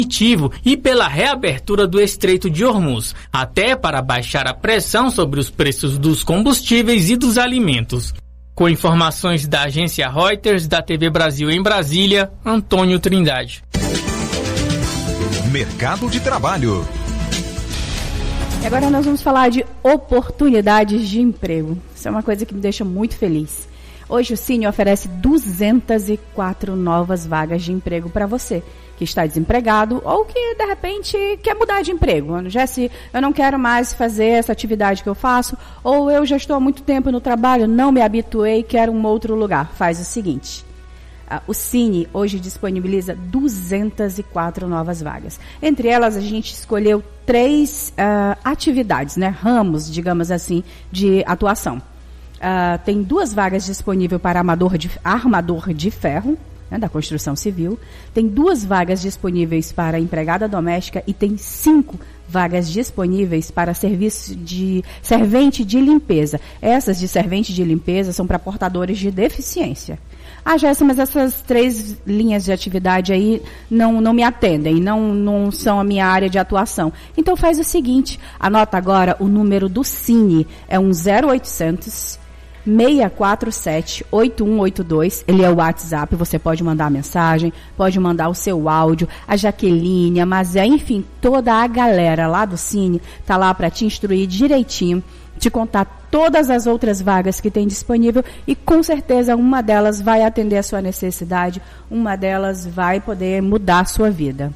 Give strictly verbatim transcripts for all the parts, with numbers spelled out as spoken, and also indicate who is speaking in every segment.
Speaker 1: e pela reabertura do Estreito de Hormuz, até para baixar a pressão sobre os preços dos combustíveis e dos alimentos. Com informações da agência Reuters, da T V Brasil em Brasília, Antônio Trindade.
Speaker 2: Mercado de trabalho.
Speaker 3: E agora nós vamos falar de oportunidades de emprego. Isso é uma coisa que me deixa muito feliz. Hoje o Cine oferece duzentas e quatro novas vagas de emprego para você que está desempregado ou que, de repente, quer mudar de emprego. Jesse, eu não quero mais fazer essa atividade que eu faço, ou eu já estou há muito tempo no trabalho, não me habituei, quero um outro lugar. Faz o seguinte, uh, o Cine hoje disponibiliza duzentas e quatro novas vagas. Entre elas, a gente escolheu três uh, atividades, né, ramos, digamos assim, de atuação. Uh, tem duas vagas disponíveis para armador de, armador de ferro, né, da construção civil, tem duas vagas disponíveis para empregada doméstica e tem cinco vagas disponíveis para serviço de servente de limpeza. Essas de servente de limpeza são para portadores de deficiência. Ah, Jéssica, mas essas três linhas de atividade aí não, não me atendem, não, não são a minha área de atuação. Então faz o seguinte, anota agora o número do Cine, é um zero oitocentos, seis quatro sete, oito um oito dois, ele é o WhatsApp, você pode mandar mensagem, pode mandar o seu áudio, a Jaqueline, a Mazé, enfim, toda a galera lá do Cine tá lá para te instruir direitinho, te contar todas as outras vagas que tem disponível e com certeza uma delas vai atender a sua necessidade, uma delas vai poder mudar a sua vida.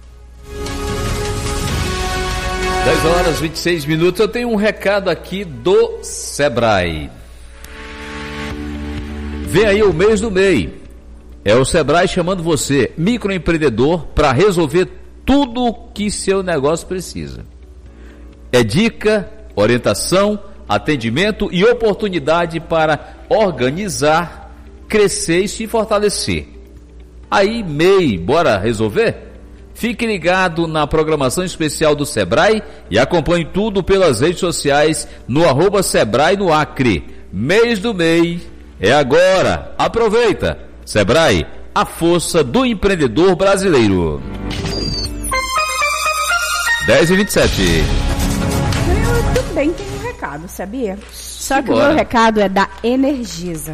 Speaker 4: dez horas e vinte e seis minutos, eu tenho um recado aqui do Sebrae. Vem aí o mês do M E I. É o Sebrae chamando você, microempreendedor, para resolver tudo o que seu negócio precisa. É dica, orientação, atendimento e oportunidade para organizar, crescer e se fortalecer. Aí, M E I, bora resolver? Fique ligado na programação especial do Sebrae e acompanhe tudo pelas redes sociais no arroba Sebrae no Acre. Mês do M E I. É agora, aproveita! Sebrae, a força do empreendedor brasileiro. dez e vinte e sete.
Speaker 3: Eu também tenho um recado, sabia? Só que o meu recado é da Energisa.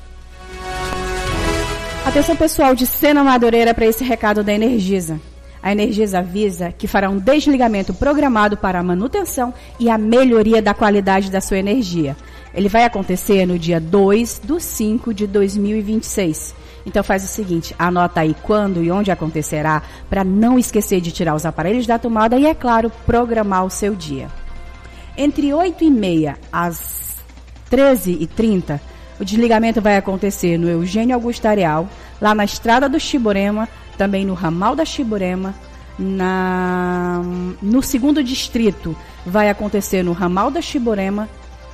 Speaker 3: Atenção pessoal de Sena Madureira para esse recado da Energisa. A Energisa avisa que fará um desligamento programado para a manutenção e a melhoria da qualidade da sua energia. Ele vai acontecer no dia dois de cinco de dois mil e vinte e seis. Então faz o seguinte, anota aí quando e onde acontecerá, para não esquecer de tirar os aparelhos da tomada e, é claro, programar o seu dia. Entre oito e meia às treze e trinta, o desligamento vai acontecer no Eugênio Augusto Areal, lá na Estrada do Chiborema, também no ramal da Chiborema, na, no segundo distrito vai acontecer no ramal da Chiborema.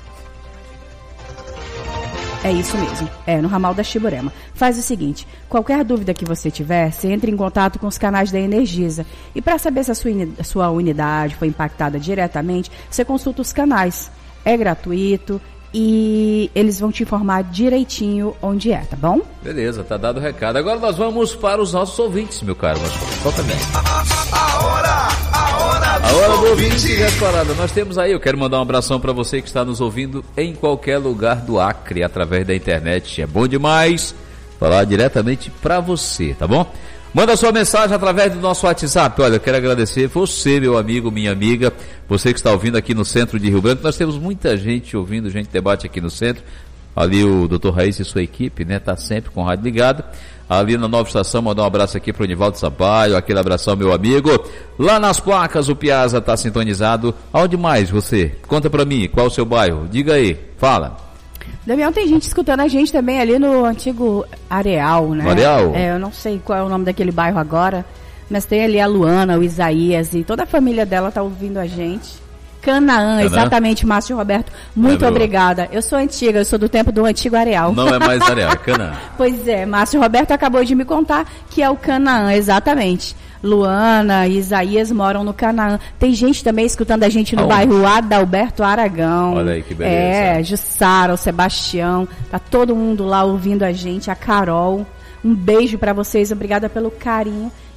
Speaker 3: É isso mesmo, é no ramal da Chiborema. Faz o seguinte, qualquer dúvida que você tiver, você entra em contato com os canais da Energisa. E para saber se a sua, a sua unidade foi impactada diretamente, você consulta os canais. É gratuito e eles vão te informar direitinho onde é, tá bom?
Speaker 4: Beleza, tá dado o recado. Agora nós vamos para os nossos ouvintes, meu caro. Qual também?
Speaker 2: A hora, a hora
Speaker 4: A hora do ouvinte Resparada. Nós temos aí, eu quero mandar um abração para você que está nos ouvindo em qualquer lugar do Acre, através da internet. É bom demais falar diretamente para você, tá bom? Manda sua mensagem através do nosso WhatsApp. Olha, eu quero agradecer você, meu amigo, minha amiga, você que está ouvindo aqui no centro de Rio Branco. Nós temos muita gente ouvindo, gente debate aqui no centro. Ali o doutor Raíssa e sua equipe, né, tá sempre com o rádio ligado. Ali na nova estação, mandar um abraço aqui pro Nivaldo Sampaio, aquele abração, meu amigo. Lá nas placas, o Piazza tá sintonizado. Aonde mais você? Conta pra mim, qual o seu bairro? Diga aí, fala.
Speaker 3: Damião, tem gente escutando a gente também ali no antigo Areal, né?
Speaker 4: Areal?
Speaker 3: É, eu não sei qual é o nome daquele bairro agora, mas tem ali a Luana, o Isaías e toda a família dela tá ouvindo a gente. Canaã, exatamente, Márcio Roberto. Muito é, obrigada. Eu sou antiga, eu sou do tempo do antigo Areal.
Speaker 4: Não é mais Areal, é Canaã.
Speaker 3: Pois é, Márcio Roberto acabou de me contar que é o Canaã, exatamente. Luana e Isaías moram no Canaã. Tem gente também escutando a gente no Aonde? bairro Adalberto Aragão.
Speaker 4: Olha aí que beleza.
Speaker 3: É, Jussara, o Sebastião. Tá todo mundo lá ouvindo a gente. A Carol. Um beijo pra vocês, obrigada pelo carinho. E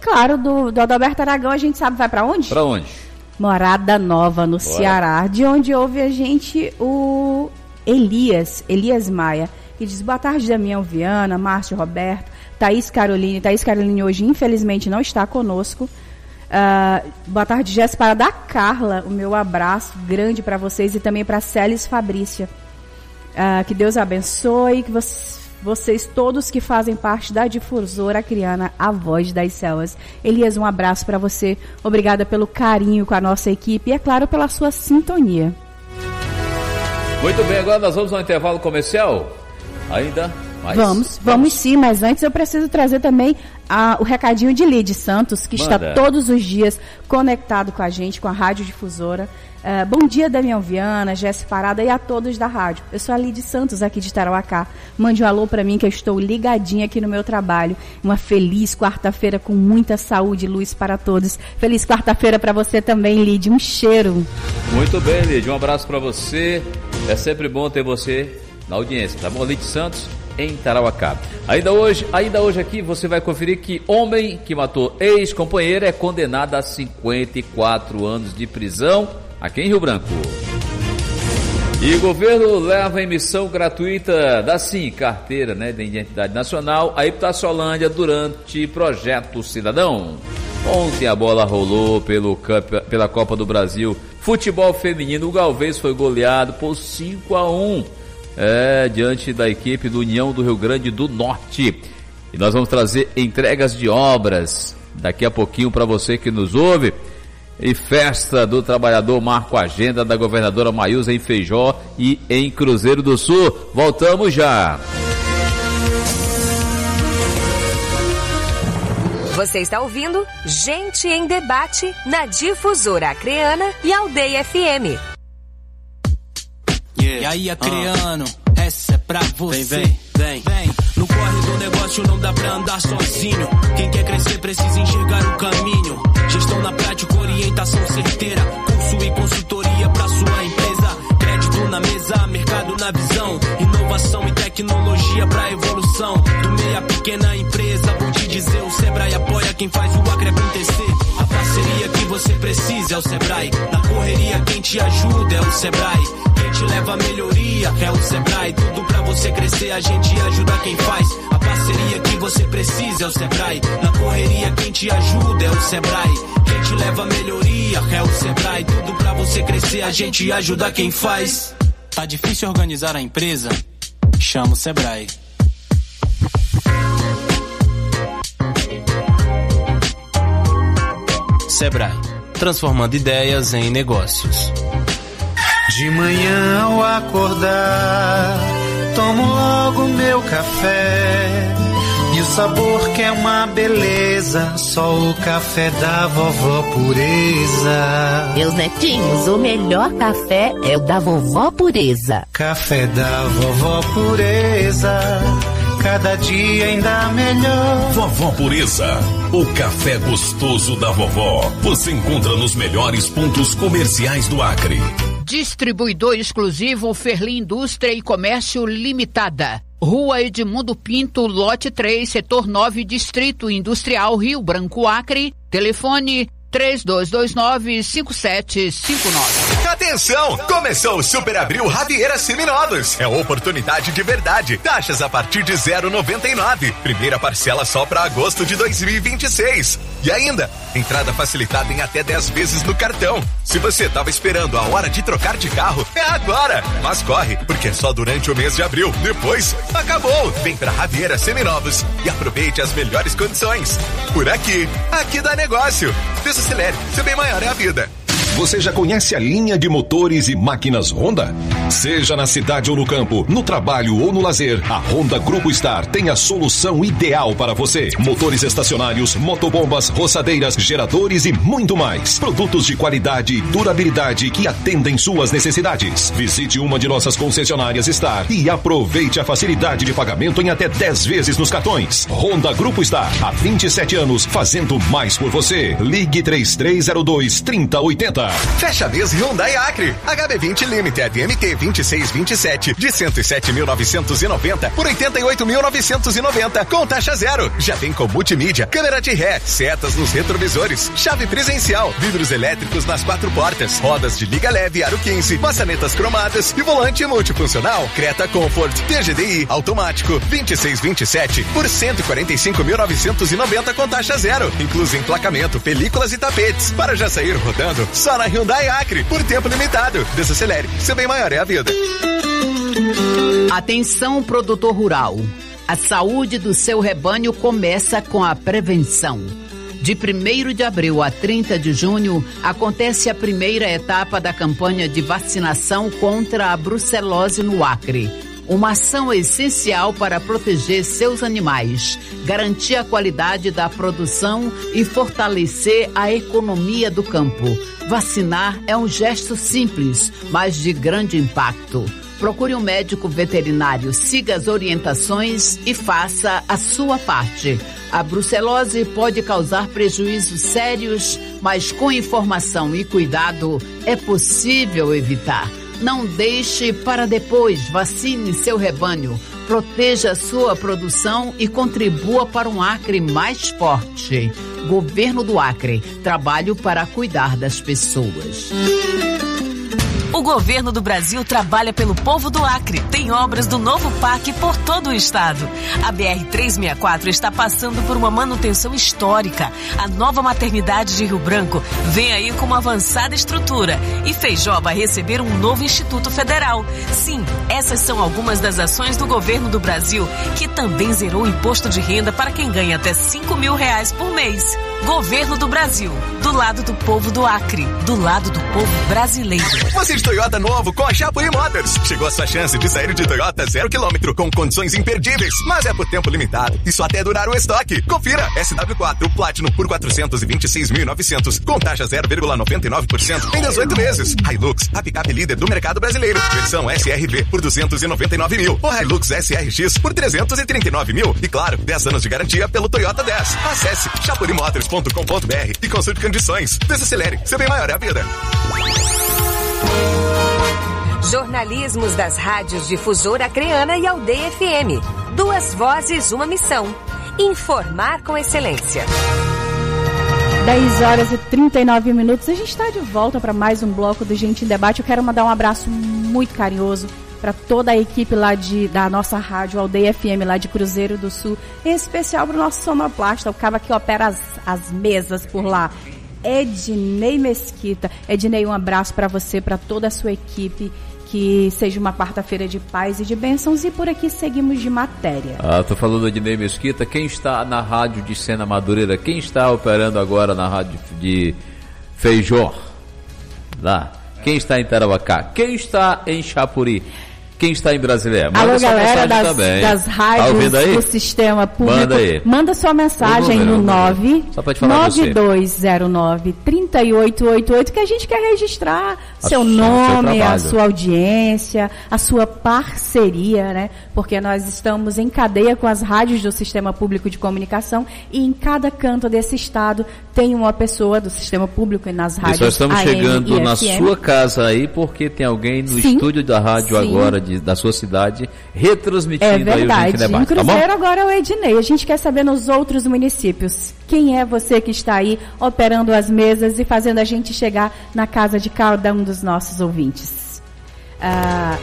Speaker 3: claro, do, do Adalberto Aragão, a gente sabe vai para onde?
Speaker 4: Para onde?
Speaker 3: Morada Nova, no
Speaker 4: Bora.
Speaker 3: Ceará, de onde ouve a gente o Elias, Elias Maia, que diz: boa tarde, Damião Viana, Márcio Roberto, Thaís Caroline. Thaís Caroline hoje, infelizmente, não está conosco. Uh, boa tarde, Jéssica, da Carla, o meu abraço grande para vocês e também para Célis Fabrícia. Uh, que Deus abençoe, que vocês, vocês todos que fazem parte da difusora acriana, a voz das selvas. Elias, um abraço para você, obrigada pelo carinho com a nossa equipe e, é claro, pela sua sintonia.
Speaker 4: Muito bem, agora nós vamos ao intervalo comercial. Ainda mais?
Speaker 3: Vamos,
Speaker 4: vamos,
Speaker 3: vamos sim, mas antes eu preciso trazer também ah, o recadinho de Lide Santos, que
Speaker 4: Manda.
Speaker 3: está todos os dias conectado com a gente, com a Rádio Difusora. Uh, bom dia, Damião Viana, Jéssica Parada e a todos da rádio. Eu sou a Lide Santos, aqui de Tarauacá. Mande um alô para mim, que eu estou ligadinha aqui no meu trabalho. Uma feliz quarta-feira com muita saúde e luz para todos. Feliz quarta-feira para você também, Lide. Um cheiro.
Speaker 4: Muito bem, Lide. Um abraço para você. É sempre bom ter você na audiência, tá bom? Lide Santos, em Tarauacá. Ainda hoje, ainda hoje aqui você vai conferir que homem que matou ex-companheira é condenado a cinquenta e quatro anos de prisão aqui em Rio Branco. E o governo leva a emissão gratuita da SIM, carteira, né, de identidade nacional, a Iptaçolândia durante Projeto Cidadão. Ontem a bola rolou pelo, pela Copa do Brasil. Futebol feminino, o Galvez foi goleado por cinco a um. É, diante da equipe do União do Rio Grande do Norte. E nós vamos trazer entregas de obras daqui a pouquinho para você que nos ouve. E festa do trabalhador marca a agenda da governadora Maísa em Feijó e em Cruzeiro do Sul. Voltamos já.
Speaker 5: Você está ouvindo Gente em Debate na Difusora Acreana e Aldeia F M.
Speaker 6: Yeah. E aí, Acreano, uh. essa é pra você. Vem, vem, vem, vem. No corre do negócio não dá pra andar sozinho. Quem quer crescer precisa enxergar o caminho. Gestão na prática, orientação certeira. Curso e consultoria pra sua empresa. Crédito na mesa, mercado na visão. Inovação e tecnologia pra evolução. Do meia pequena empresa, vou te dizer, o Sebrae apoia quem faz o Acre acontecer. A parceria que você precisa é o Sebrae. Na correria quem te ajuda é o Sebrae. Quem te leva a melhoria é o Sebrae. Tudo pra você crescer, a gente ajuda quem faz. A parceria que você precisa é o Sebrae. Na correria quem te ajuda é o Sebrae. Quem te leva a melhoria é o Sebrae. Tudo pra você crescer, a gente ajuda quem faz. Tá difícil organizar a empresa? Chama o Sebrae. Sebrae, transformando ideias em negócios.
Speaker 7: De manhã ao acordar, tomo logo meu café. E o sabor que é uma beleza, só o café da vovó Pureza.
Speaker 8: Meus netinhos, o melhor café é o da vovó Pureza.
Speaker 7: Café da vovó Pureza, cada dia ainda melhor.
Speaker 9: Vovó Pureza, o café gostoso da vovó. Você encontra nos melhores pontos comerciais do Acre.
Speaker 10: Distribuidor exclusivo Ferli Indústria e Comércio Limitada. Rua Edmundo Pinto, lote três, setor nove, Distrito Industrial, Rio Branco, Acre. Telefone três dois dois nove, cinco sete cinco nove.
Speaker 2: Atenção! Começou o Super Abril Raviera Seminovos. É oportunidade de verdade. Taxas a partir de zero vírgula noventa e nove. Primeira parcela só para agosto de dois mil e vinte e seis. E ainda, entrada facilitada em até dez vezes no cartão. Se você estava esperando a hora de trocar de carro, é agora. Mas corre, porque é só durante o mês de abril. Depois, acabou. Vem pra Raviera Seminovos e aproveite as melhores condições. Por aqui, aqui dá negócio. Desacelere, seu bem maior é a vida.
Speaker 9: Você já conhece a linha de motores e máquinas Honda? Seja na cidade ou no campo, no trabalho ou no lazer, a Honda Grupo Star tem a solução ideal para você. Motores estacionários, motobombas, roçadeiras, geradores e muito mais. Produtos de qualidade e durabilidade que atendem suas necessidades. Visite uma de nossas concessionárias Star e aproveite a facilidade de pagamento em até dez vezes nos cartões. Honda Grupo Star, há vinte e sete anos, fazendo mais por você. Ligue três três zero dois, três zero oito zero. volta.
Speaker 2: Fecha mês Hyundai Acre. H B vinte Limited M T vinte e seis vinte e sete de cento e sete mil novecentos e noventa por oitenta e oito mil novecentos e noventa com taxa zero. Já vem com multimídia, câmera de ré, setas nos retrovisores, chave presencial, vidros elétricos nas quatro portas, rodas de liga leve aro quinze, maçanetas cromadas e volante multifuncional. Creta Comfort T G D I automático vinte e seis vinte e sete por cento e quarenta e cinco mil novecentos e noventa com taxa zero, incluso emplacamento, películas e tapetes, para já sair rodando só na Hyundai Acre, por tempo limitado. Desacelere, seu bem maior é a vida.
Speaker 10: Atenção, produtor rural. A saúde do seu rebanho começa com a prevenção. De primeiro de abril a trinta de junho, acontece a primeira etapa da campanha de vacinação contra a brucelose no Acre. Uma ação essencial para proteger seus animais, garantir a qualidade da produção e fortalecer a economia do campo. Vacinar é um gesto simples, mas de grande impacto. Procure um médico veterinário, siga as orientações e faça a sua parte. A brucelose pode causar prejuízos sérios, mas com informação e cuidado é possível evitar. Não deixe para depois, vacine seu rebanho, proteja sua produção e contribua para um Acre mais forte. Governo do Acre, trabalho para cuidar das pessoas.
Speaker 11: O governo do Brasil trabalha pelo povo do Acre. Tem obras do novo parque por todo o estado. A B R trezentos e sessenta e quatro está passando por uma manutenção histórica. A nova maternidade de Rio Branco vem aí com uma avançada estrutura. E Feijó vai receber um novo Instituto Federal. Sim, essas são algumas das ações do governo do Brasil, que também zerou o imposto de renda para quem ganha até cinco mil reais por mês. Governo do Brasil, do lado do povo do Acre, do lado do povo brasileiro.
Speaker 2: Você de Toyota novo com a Chapuri Motors. Chegou a sua chance de sair de Toyota zero quilômetro com condições imperdíveis, mas é por tempo limitado. Isso até durar o estoque. Confira, S W quatro Platinum por quatrocentos e vinte e seis mil e novecentos com taxa zero vírgula noventa e nove por cento em dezoito vezes. Hilux, a picape líder do mercado brasileiro. Versão S R V por duzentos e noventa e nove mil. O Hilux S R X por trezentos e trinta e nove mil. E claro, dez anos de garantia pelo Toyota dez. Acesse chapuri motors ponto com ponto b r e consulte condições. Desacelere, seu bem maior é a vida.
Speaker 5: Jornalismos das rádios Difusora Acreana e Aldeia F M. Duas vozes, uma missão. Informar com excelência.
Speaker 3: dez horas e trinta e nove minutos. A gente está de volta para mais um bloco do Gente em Debate. Eu quero mandar um abraço muito carinhoso para toda a equipe lá de, da nossa rádio Aldeia F M, lá de Cruzeiro do Sul. Em especial para o nosso sonoplasta, o cara que opera as, as mesas por lá. Ednei Mesquita. Ednei, um abraço para você, para toda a sua equipe. Que seja uma quarta-feira de paz e de bênçãos. E por aqui seguimos de matéria.
Speaker 4: Ah, tô falando de Ednei Mesquita. Quem está na rádio de Sena Madureira? Quem está operando agora na rádio de Feijó? Lá. Quem está em Tarauacá? Quem está em Chapuri? Quem está em Brasília? Manda
Speaker 3: Alô,
Speaker 4: sua
Speaker 3: galera das,
Speaker 4: também.
Speaker 3: das rádios
Speaker 4: tá
Speaker 3: do Sistema Público.
Speaker 4: Manda aí.
Speaker 3: Manda sua mensagem
Speaker 4: número,
Speaker 3: no nove nove dois zero nove, três oito oito oito, que a gente quer registrar
Speaker 4: a
Speaker 3: seu
Speaker 4: sua,
Speaker 3: nome,
Speaker 4: seu
Speaker 3: a sua audiência, a sua parceria, né? Porque nós estamos em cadeia com as rádios do Sistema Público de Comunicação e em cada canto desse estado tem uma pessoa do Sistema Público e nas rádios.
Speaker 4: E nós estamos
Speaker 3: A M
Speaker 4: chegando
Speaker 3: e
Speaker 4: na
Speaker 3: F M.
Speaker 4: sua casa aí, porque tem alguém no
Speaker 3: Sim,
Speaker 4: estúdio da rádio
Speaker 3: sim.
Speaker 4: agora de, da sua cidade retransmitindo
Speaker 3: É
Speaker 4: aí o Gente
Speaker 3: verdade.
Speaker 4: Debate,
Speaker 3: Em Cruzeiro
Speaker 4: tá bom?
Speaker 3: agora é o Ednei. A gente quer saber nos outros municípios. Quem é você que está aí operando as mesas e fazendo a gente chegar na casa de cada um dos nossos ouvintes? Ah,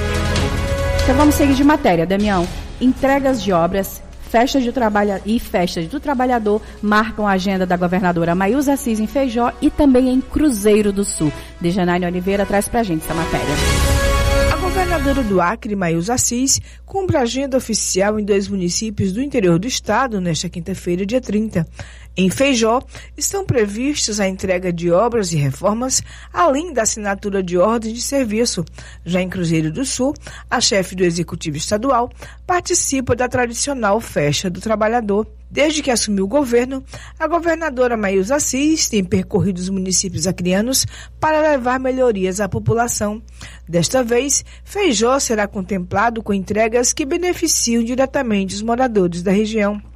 Speaker 3: então vamos seguir de matéria, Damião. Entregas de obras, festas de trabalho e festas do trabalhador marcam a agenda da governadora Maísa Assis em Feijó e também em Cruzeiro do Sul. Dejanaine Oliveira traz pra gente essa matéria.
Speaker 12: A governadora do Acre, Maísa Assis, cumpre a agenda oficial em dois municípios do interior do estado nesta quinta-feira, dia trinta. Em Feijó, estão previstas a entrega de obras e reformas, além da assinatura de ordens de serviço. Já em Cruzeiro do Sul, a chefe do Executivo Estadual participa da tradicional Festa do Trabalhador. Desde que assumiu o governo, a governadora Maísa Assis tem percorrido os municípios acreanos para levar melhorias à população. Desta vez, Feijó será contemplado com entregas que beneficiam diretamente os moradores da região.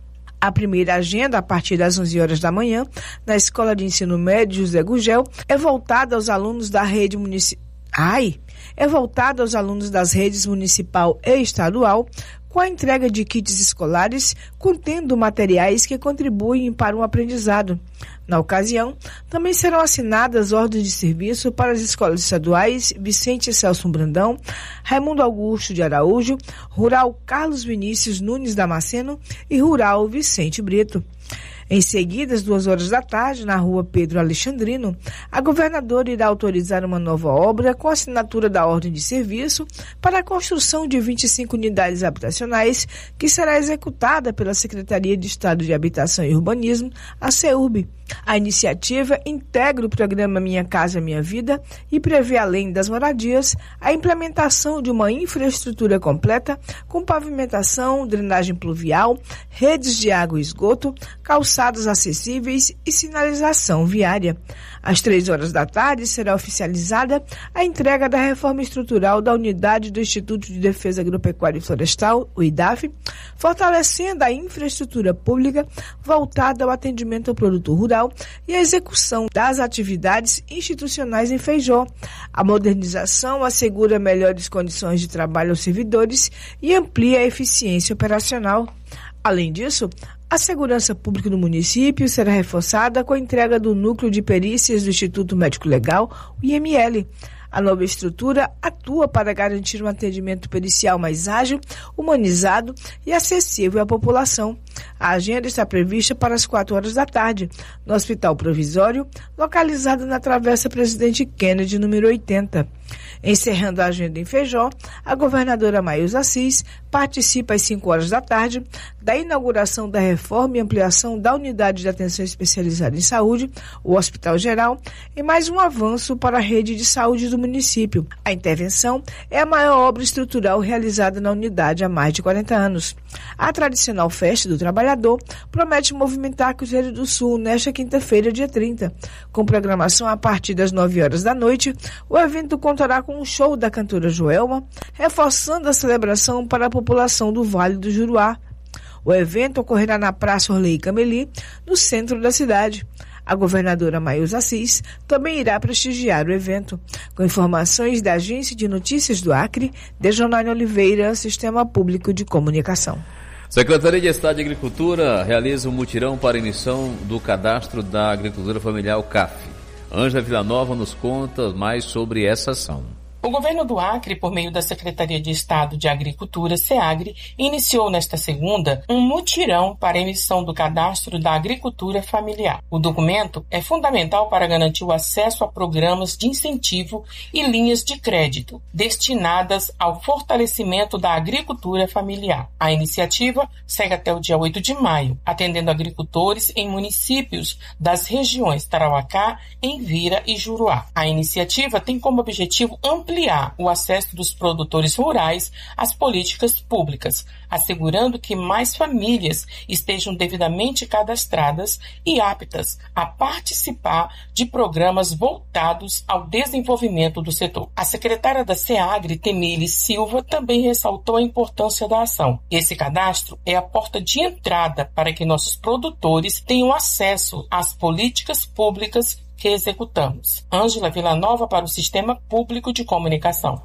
Speaker 12: A primeira agenda, a partir das onze horas da manhã, na Escola de Ensino Médio José Gugel, é voltada aos alunos da rede municipal. Ai! É voltada aos alunos das redes municipal e estadual, com a entrega de kits escolares contendo materiais que contribuem para o aprendizado. Na ocasião, também serão assinadas ordens de serviço para as escolas estaduais Vicente Celso Brandão, Raimundo Augusto de Araújo, Rural Carlos Vinícius Nunes Damasceno e Rural Vicente Brito. Em seguida, às duas horas da tarde, na rua Pedro Alexandrino, a governadora irá autorizar uma nova obra com assinatura da ordem de serviço para a construção de vinte e cinco unidades habitacionais, que será executada pela Secretaria de Estado de Habitação e Urbanismo, a SEURB. A iniciativa integra o programa Minha Casa Minha Vida e prevê, além das moradias, a implementação de uma infraestrutura completa com pavimentação, drenagem pluvial, redes de água e esgoto, calçadas acessíveis e sinalização viária. Às três horas da tarde será oficializada a entrega da reforma estrutural da unidade do Instituto de Defesa Agropecuária e Florestal, o I D A F, fortalecendo a infraestrutura pública voltada ao atendimento ao produto rural e a execução das atividades institucionais em Feijó. A modernização assegura melhores condições de trabalho aos servidores e amplia a eficiência operacional. Além disso, a segurança pública no município será reforçada com a entrega do Núcleo de Perícias do Instituto Médico Legal, o I M L. A nova estrutura atua para garantir um atendimento pericial mais ágil, humanizado e acessível à população. A agenda está prevista para as quatro horas da tarde, no Hospital Provisório, localizado na Travessa Presidente Kennedy, número oitenta. Encerrando a agenda em Feijó, a governadora Maísa Assis participa às cinco horas da tarde da inauguração da reforma e ampliação da Unidade de Atenção Especializada em Saúde, o Hospital Geral, e mais um avanço para a rede de saúde do município. A intervenção é a maior obra estrutural realizada na unidade há mais de quarenta anos. A tradicional Festa do Trabalhador promete movimentar Cruzeiro do Sul nesta quinta-feira, dia trinta. Com programação a partir das nove horas da noite, o evento contará com um show da cantora Joelma, reforçando a celebração para a população do Vale do Juruá. O evento ocorrerá na Praça Orley Cameli, no centro da cidade. A governadora Maísa Assis também irá prestigiar o evento. Com informações da Agência de Notícias do Acre, Dejonane Oliveira, Sistema Público de Comunicação.
Speaker 4: Secretaria de Estado de Agricultura realiza um mutirão para emissão do Cadastro da Agricultura Familiar, o C A F. Ângela Villanova nos conta mais sobre essa ação.
Speaker 13: O governo do Acre, por meio da Secretaria de Estado de Agricultura, SEAGRE, iniciou nesta segunda um mutirão para a emissão do Cadastro da Agricultura Familiar. O documento é fundamental para garantir o acesso a programas de incentivo e linhas de crédito destinadas ao fortalecimento da agricultura familiar. A iniciativa segue até o dia oito de maio, atendendo agricultores em municípios das regiões Tarauacá, Envira e Juruá. A iniciativa tem como objetivo ampliar ampliar o acesso dos produtores rurais às políticas públicas, assegurando que mais famílias estejam devidamente cadastradas e aptas a participar de programas voltados ao desenvolvimento do setor. A secretária da SEAGRE, Temile Silva, também ressaltou a importância da ação. Esse cadastro é a porta de entrada para que nossos produtores tenham acesso às políticas públicas que executamos. Ângela Villanova para o Sistema Público de Comunicação.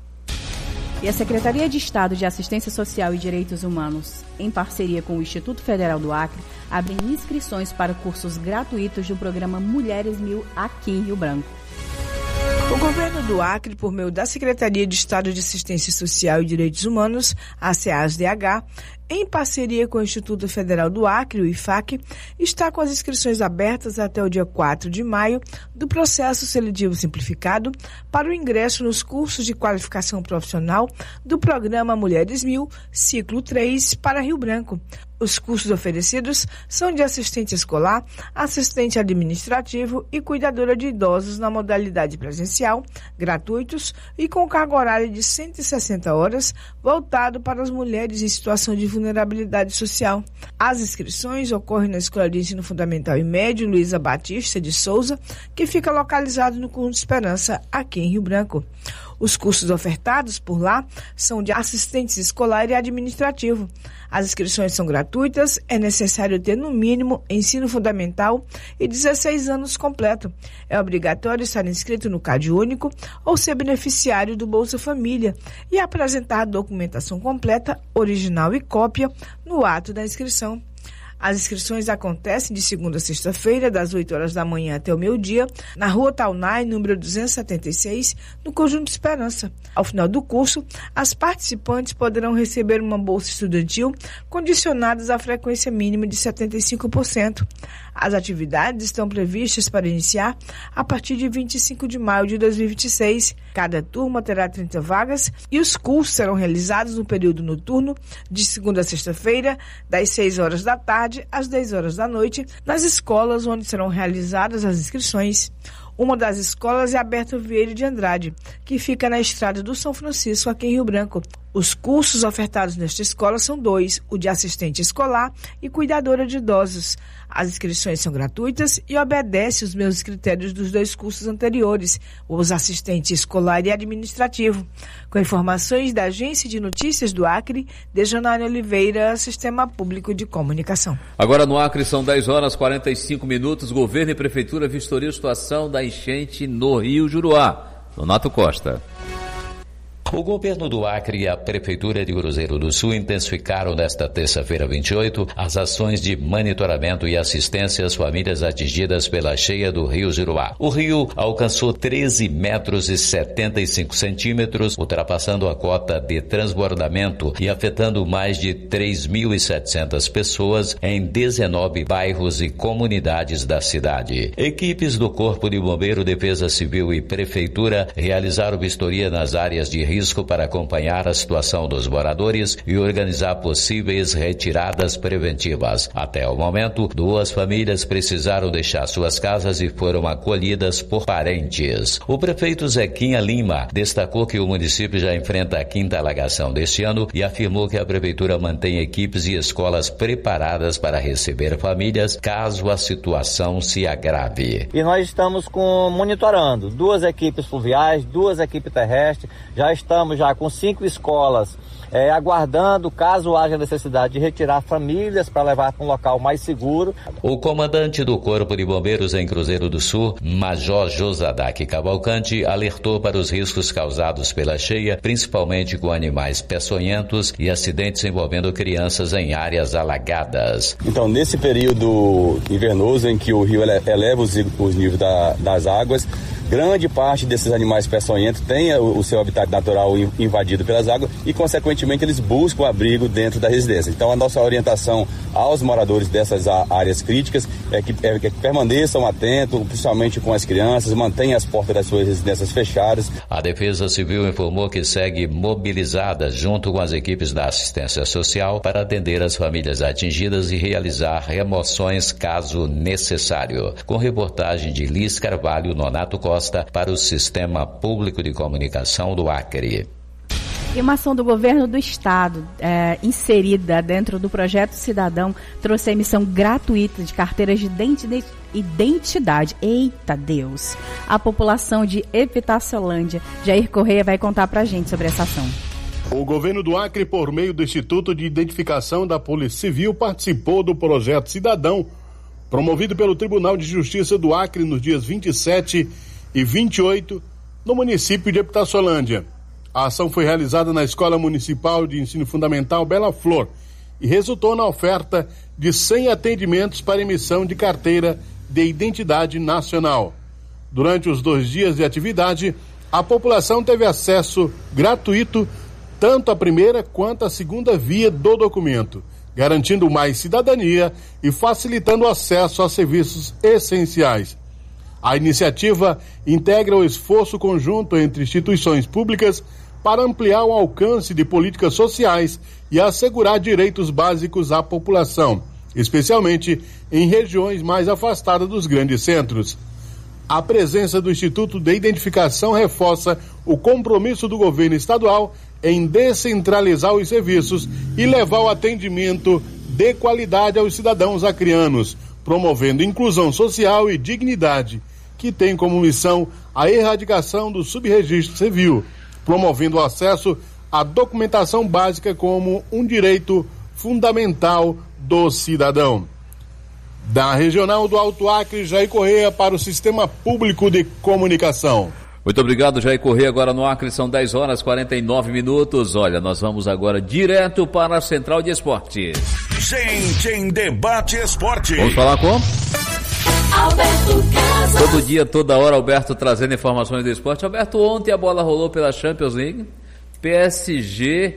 Speaker 3: E a Secretaria de Estado de Assistência Social e Direitos Humanos, em parceria com o Instituto Federal do Acre, abre inscrições para cursos gratuitos do programa Mulheres Mil aqui em Rio Branco.
Speaker 12: O governo do Acre, por meio da Secretaria de Estado de Assistência Social e Direitos Humanos, a SEASDH, em parceria com o Instituto Federal do Acre, o I F A C, está com as inscrições abertas até o dia quatro de maio do processo seletivo simplificado para o ingresso nos cursos de qualificação profissional do programa Mulheres Mil, ciclo três, para Rio Branco. Os cursos oferecidos são de assistente escolar, assistente administrativo e cuidadora de idosos na modalidade presencial, gratuitos e com carga horária de cento e sessenta horas, voltado para as mulheres em situação de vulnerabilidade social. As inscrições ocorrem na Escola de Ensino Fundamental e Médio Luísa Batista de Souza, que fica localizado no Conjunto Esperança, aqui em Rio Branco. Os cursos ofertados por lá são de assistente escolar e administrativo. As inscrições são gratuitas, é necessário ter no mínimo ensino fundamental e dezesseis anos completo. É obrigatório estar inscrito no CAD único ou ser beneficiário do Bolsa Família e apresentar documentação completa, original e cópia no ato da inscrição. As inscrições acontecem de segunda a sexta-feira, das oito horas da manhã até o meio-dia, na Rua Taunay, número duzentos e setenta e seis, no Conjunto Esperança. Ao final do curso, as participantes poderão receber uma bolsa estudantil condicionadas à frequência mínima de setenta e cinco por cento. As atividades estão previstas para iniciar a partir de vinte e cinco de maio de dois mil e vinte e seis. Cada turma terá trinta vagas e os cursos serão realizados no período noturno, de segunda a sexta-feira, das seis horas da tarde às dez horas da noite, nas escolas onde serão realizadas as inscrições. Uma das escolas é a Berto Vieira de Andrade, que fica na estrada do São Francisco, aqui em Rio Branco. Os cursos ofertados nesta escola são dois, o de assistente escolar e cuidadora de idosos. As inscrições são gratuitas e obedecem os mesmos critérios dos dois cursos anteriores, os assistente escolar e administrativo. Com informações da Agência de Notícias do Acre, Dejanane Oliveira, Sistema Público de Comunicação.
Speaker 4: Agora no Acre são dez horas e quarenta e cinco minutos, governo e prefeitura vistoriam a situação da enchente no Rio Juruá. Donato Costa.
Speaker 14: O governo do Acre e a Prefeitura de Cruzeiro do Sul intensificaram nesta terça-feira vinte e oito as ações de monitoramento e assistência às famílias atingidas pela cheia do Rio Juruá. O rio alcançou treze metros e setenta e cinco centímetros, ultrapassando a cota de transbordamento e afetando mais de três mil e setecentas pessoas em dezenove bairros e comunidades da cidade. Equipes do Corpo de Bombeiro, Defesa Civil e Prefeitura realizaram vistoria nas áreas de risco para acompanhar a situação dos moradores e organizar possíveis retiradas preventivas. Até o momento, duas famílias precisaram deixar suas casas e foram acolhidas por parentes. O prefeito Zequinha Lima destacou que o município já enfrenta a quinta alagação deste ano e afirmou que a prefeitura mantém equipes e escolas preparadas para receber famílias caso a situação se agrave.
Speaker 15: E nós estamos com, monitorando duas equipes fluviais, duas equipes terrestres, já estamos já com cinco escolas é, aguardando, caso haja necessidade de retirar famílias para levar para um local mais seguro.
Speaker 14: O comandante do Corpo de Bombeiros em Cruzeiro do Sul, Major Josadak Cavalcante, alertou para os riscos causados pela cheia, principalmente com animais peçonhentos e acidentes envolvendo crianças em áreas alagadas.
Speaker 16: Então, nesse período invernoso em que o rio eleva os, os níveis da, das águas, grande parte desses animais peçonhentos tem o seu habitat natural invadido pelas águas e, consequentemente, eles buscam abrigo dentro da residência. Então, a nossa orientação aos moradores dessas áreas críticas é que, é que permaneçam atentos, principalmente com as crianças, mantenham as portas das suas residências fechadas.
Speaker 14: A Defesa Civil informou que segue mobilizada junto com as equipes da assistência social para atender as famílias atingidas e realizar remoções caso necessário. Com reportagem de Liz Carvalho, Nonato Costa, para o Sistema Público de Comunicação do Acre.
Speaker 3: E uma ação do governo do estado, é, inserida dentro do projeto Cidadão, trouxe a emissão gratuita de carteiras de identidade. Eita Deus! A população de Epitaciolândia. Jair Correia vai contar pra gente sobre essa ação.
Speaker 17: O governo do Acre, por meio do Instituto de Identificação da Polícia Civil, participou do projeto Cidadão, promovido pelo Tribunal de Justiça do Acre nos dias vinte e sete e vinte e oito, no município de Epitaciolândia. A ação foi realizada na Escola Municipal de Ensino Fundamental Bela Flor e resultou na oferta de cem atendimentos para emissão de carteira de identidade nacional. Durante os dois dias de atividade, a população teve acesso gratuito tanto à primeira quanto à segunda via do documento, garantindo mais cidadania e facilitando o acesso a serviços essenciais. A iniciativa integra o esforço conjunto entre instituições públicas para ampliar o alcance de políticas sociais e assegurar direitos básicos à população, especialmente em regiões mais afastadas dos grandes centros. A presença do Instituto de Identificação reforça o compromisso do governo estadual em descentralizar os serviços e levar o atendimento de qualidade aos cidadãos acreanos, promovendo inclusão social e dignidade, que tem como missão a erradicação do subregistro civil, promovendo o acesso à documentação básica como um direito fundamental do cidadão. Da Regional do Alto Acre, Jair Correia para o Sistema Público de Comunicação.
Speaker 4: Muito obrigado, Jair Correia. Agora no Acre são dez horas e quarenta e nove minutos. Olha, nós vamos agora direto para a Central de Esportes.
Speaker 18: Gente em Debate Esporte.
Speaker 4: Vamos falar com?
Speaker 18: Alberto Casas.
Speaker 4: Todo dia, toda hora, Alberto trazendo informações do esporte. Alberto, ontem a bola rolou pela Champions League. P S G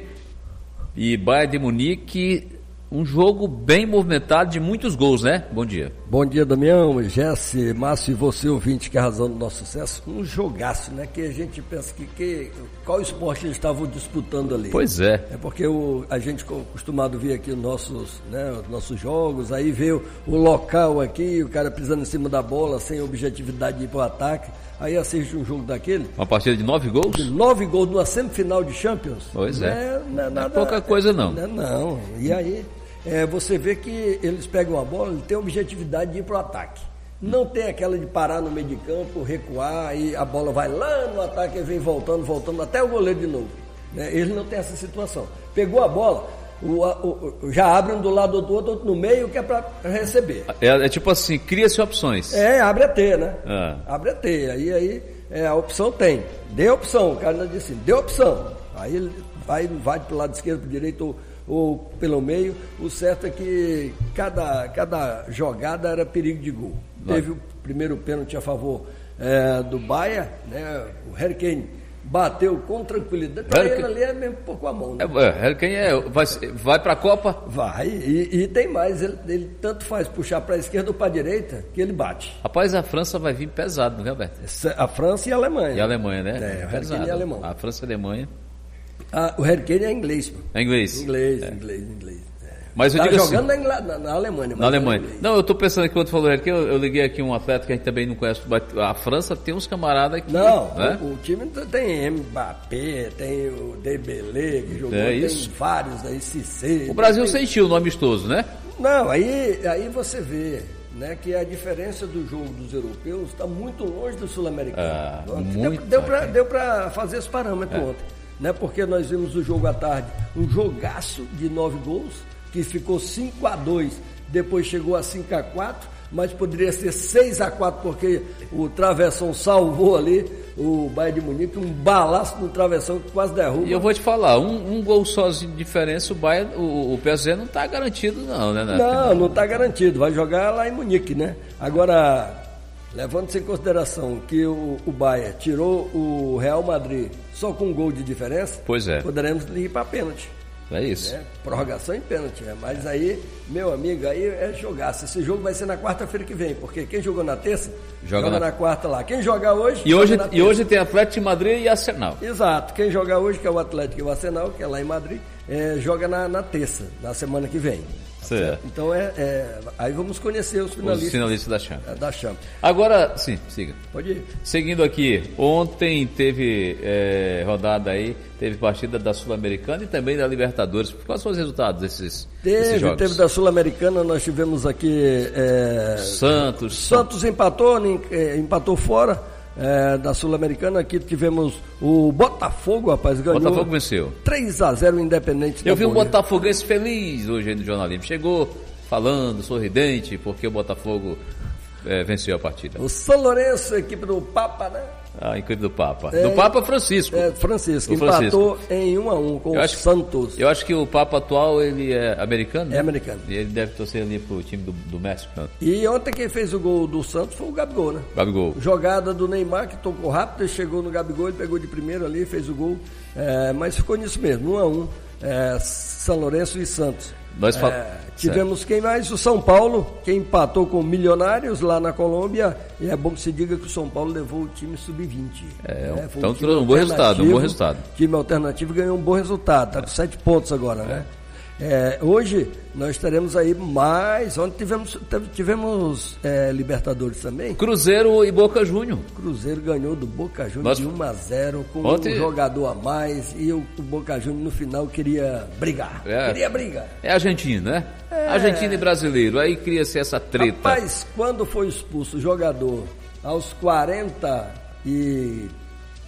Speaker 4: e Bayern de Munique. Um jogo bem movimentado, de muitos gols, né? Bom dia.
Speaker 19: Bom dia, Damião, Jesse, Márcio e você, ouvinte, que é a razão do nosso sucesso. Um jogaço, né? Que a gente pensa que, que qual esporte eles estavam disputando ali.
Speaker 4: Pois é.
Speaker 19: É porque o, a gente acostumado ver aqui nossos, né, os nossos jogos, aí vê o, o local aqui, o cara pisando em cima da bola, sem objetividade de ir para o ataque. Aí assiste um jogo daquele.
Speaker 4: Uma partida de nove gols?
Speaker 19: De nove gols numa semifinal de Champions.
Speaker 4: Pois é.
Speaker 19: Não é, não é, nada,
Speaker 4: não é pouca coisa, não.
Speaker 19: Não, não. E aí, é, você vê que eles pegam a bola, ele tem a objetividade de ir para o ataque. Não tem aquela de parar no meio de campo, recuar, e a bola vai lá no ataque e vem voltando, voltando, até o goleiro de novo. Né? Ele não tem essa situação. Pegou a bola, o, o, o, já abre um do lado do outro, outro no meio, que é para receber.
Speaker 4: É, é tipo assim, cria-se opções.
Speaker 19: É, abre a T, né?
Speaker 4: Ah.
Speaker 19: Abre a T. Aí, aí é, a opção tem. Dê opção, o cara disse assim, dê opção. Aí ele vai, vai para o lado esquerdo, para o direito ou, ou pelo meio. O certo é que cada, cada jogada era perigo de gol. Vai. Teve o primeiro pênalti a favor é, do Bahia, né? O Harry Kane bateu com tranquilidade. Para ele ali é mesmo um pouco a mão. Né?
Speaker 4: É, Harry Kane é, vai, vai para a Copa?
Speaker 19: Vai, e, e tem mais. Ele, ele tanto faz puxar para a esquerda ou para a direita que ele bate.
Speaker 4: Rapaz, a França vai vir pesado, não é, Alberto?
Speaker 19: A França e a Alemanha.
Speaker 4: E a Alemanha, né?
Speaker 19: É, o Harry Kane é alemão.
Speaker 4: A França e a Alemanha.
Speaker 19: Ah, o Harry Kane é inglês. Pô.
Speaker 4: É inglês?
Speaker 19: Inglês,
Speaker 4: é.
Speaker 19: inglês, inglês.
Speaker 4: Mas eu
Speaker 19: tá
Speaker 4: digo
Speaker 19: jogando
Speaker 4: assim,
Speaker 19: na, na, na Alemanha.
Speaker 4: Na Alemanha. Não, eu tô pensando que quando falou aqui, eu, eu liguei aqui um atleta que a gente também não conhece. A França tem uns camaradas aqui.
Speaker 19: Não,
Speaker 4: né?
Speaker 19: o, o time tem Mbappé, tem o Dembélé, que jogou,
Speaker 4: é
Speaker 19: tem
Speaker 4: isso.
Speaker 19: vários aí, Cissé.
Speaker 4: O Brasil
Speaker 19: tem...
Speaker 4: sentiu no amistoso, né?
Speaker 19: Não, aí, aí você vê, né, que a diferença do jogo dos europeus está muito longe do sul-americano. Ah,
Speaker 4: muito
Speaker 19: deu para deu para fazer esse parâmetro é. ontem, né? Porque nós vimos o jogo à tarde, um jogaço de nove gols, que ficou cinco a dois, depois chegou a cinco a quatro, mas poderia ser seis a quatro, porque o travessão salvou ali o Bayern de Munique, um balaço no travessão que quase derruba.
Speaker 4: E eu vou te falar, um, um gol sozinho de diferença, o Bayern, o, o P S G não está garantido não, né?
Speaker 19: Não, final. Não está garantido, vai jogar lá em Munique, né? Agora, levando-se em consideração que o, o Bayern tirou o Real Madrid só com um gol de diferença,
Speaker 4: pois é.
Speaker 19: Poderemos ir para pênalti.
Speaker 4: É isso.
Speaker 19: É, prorrogação e pênalti, né? Mas aí, meu amigo, aí é jogar. Esse jogo vai ser na quarta-feira que vem, porque quem jogou na terça, joga, joga na... na quarta lá. Quem jogar hoje,
Speaker 4: e hoje E hoje tem Atlético de Madrid e Arsenal.
Speaker 19: Exato. Quem jogar hoje, que é o Atlético e o Arsenal, que é lá em Madrid, é, joga na, na terça, na semana que vem.
Speaker 4: Certo.
Speaker 19: Então, é, é, aí vamos conhecer os finalistas,
Speaker 4: os finalistas da Champions.
Speaker 19: Da Champions.
Speaker 4: Agora, sim, siga.
Speaker 19: Pode ir.
Speaker 4: Seguindo aqui, ontem teve é, rodada aí, teve partida da Sul-Americana e também da Libertadores. Quais são os resultados desses,
Speaker 19: teve,
Speaker 4: desses jogos?
Speaker 19: Teve da Sul-Americana, nós tivemos aqui... É,
Speaker 4: Santos.
Speaker 19: Santos empatou, empatou fora. É, da Sul-Americana, aqui tivemos o Botafogo, rapaz, ganhou.
Speaker 4: Botafogo venceu.
Speaker 19: três a zero Independente.
Speaker 4: Eu vi um Botafoguense feliz hoje aí no jornalismo. Chegou falando, sorridente, porque o Botafogo é, venceu a partida.
Speaker 19: O São Lourenço, equipe do Papa, né?
Speaker 4: A equipe do Papa.
Speaker 19: É,
Speaker 4: do Papa Francisco.
Speaker 19: É, Francisco.
Speaker 4: Do
Speaker 19: empatou
Speaker 4: Francisco.
Speaker 19: em um a um com
Speaker 4: eu
Speaker 19: o
Speaker 4: acho,
Speaker 19: Santos.
Speaker 4: Eu acho que o Papa atual, ele é americano, né?
Speaker 19: É americano.
Speaker 4: E ele deve torcer ali pro time do, do México. Né?
Speaker 19: E ontem quem fez o gol do Santos foi o Gabigol, né?
Speaker 4: Gabigol.
Speaker 19: Jogada do Neymar, que tocou rápido, ele chegou no Gabigol, ele pegou de primeiro ali, fez o gol. É, mas ficou nisso mesmo, um a um. É, São Lourenço e Santos.
Speaker 4: Nós fal...
Speaker 19: é, tivemos certo. Quem mais? O São Paulo, que empatou com o Milionários lá na Colômbia. E é bom que se diga que o São Paulo levou o time sub vinte.
Speaker 4: É, é, então um, um bom resultado, um bom resultado.
Speaker 19: O time alternativo ganhou um bom resultado, está com sete pontos agora, é. né? É, hoje nós teremos aí mais. Ontem tivemos, tivemos é, Libertadores também.
Speaker 4: Cruzeiro e Boca Júnior.
Speaker 19: Cruzeiro ganhou do Boca Júnior Nós... de um a zero com
Speaker 4: ontem...
Speaker 19: um jogador a mais. E o, o Boca Júnior no final queria brigar. É. Queria brigar.
Speaker 4: É argentino, né? É. Argentino e brasileiro. Aí cria-se essa treta.
Speaker 19: Rapaz, quando foi expulso o jogador aos quarenta e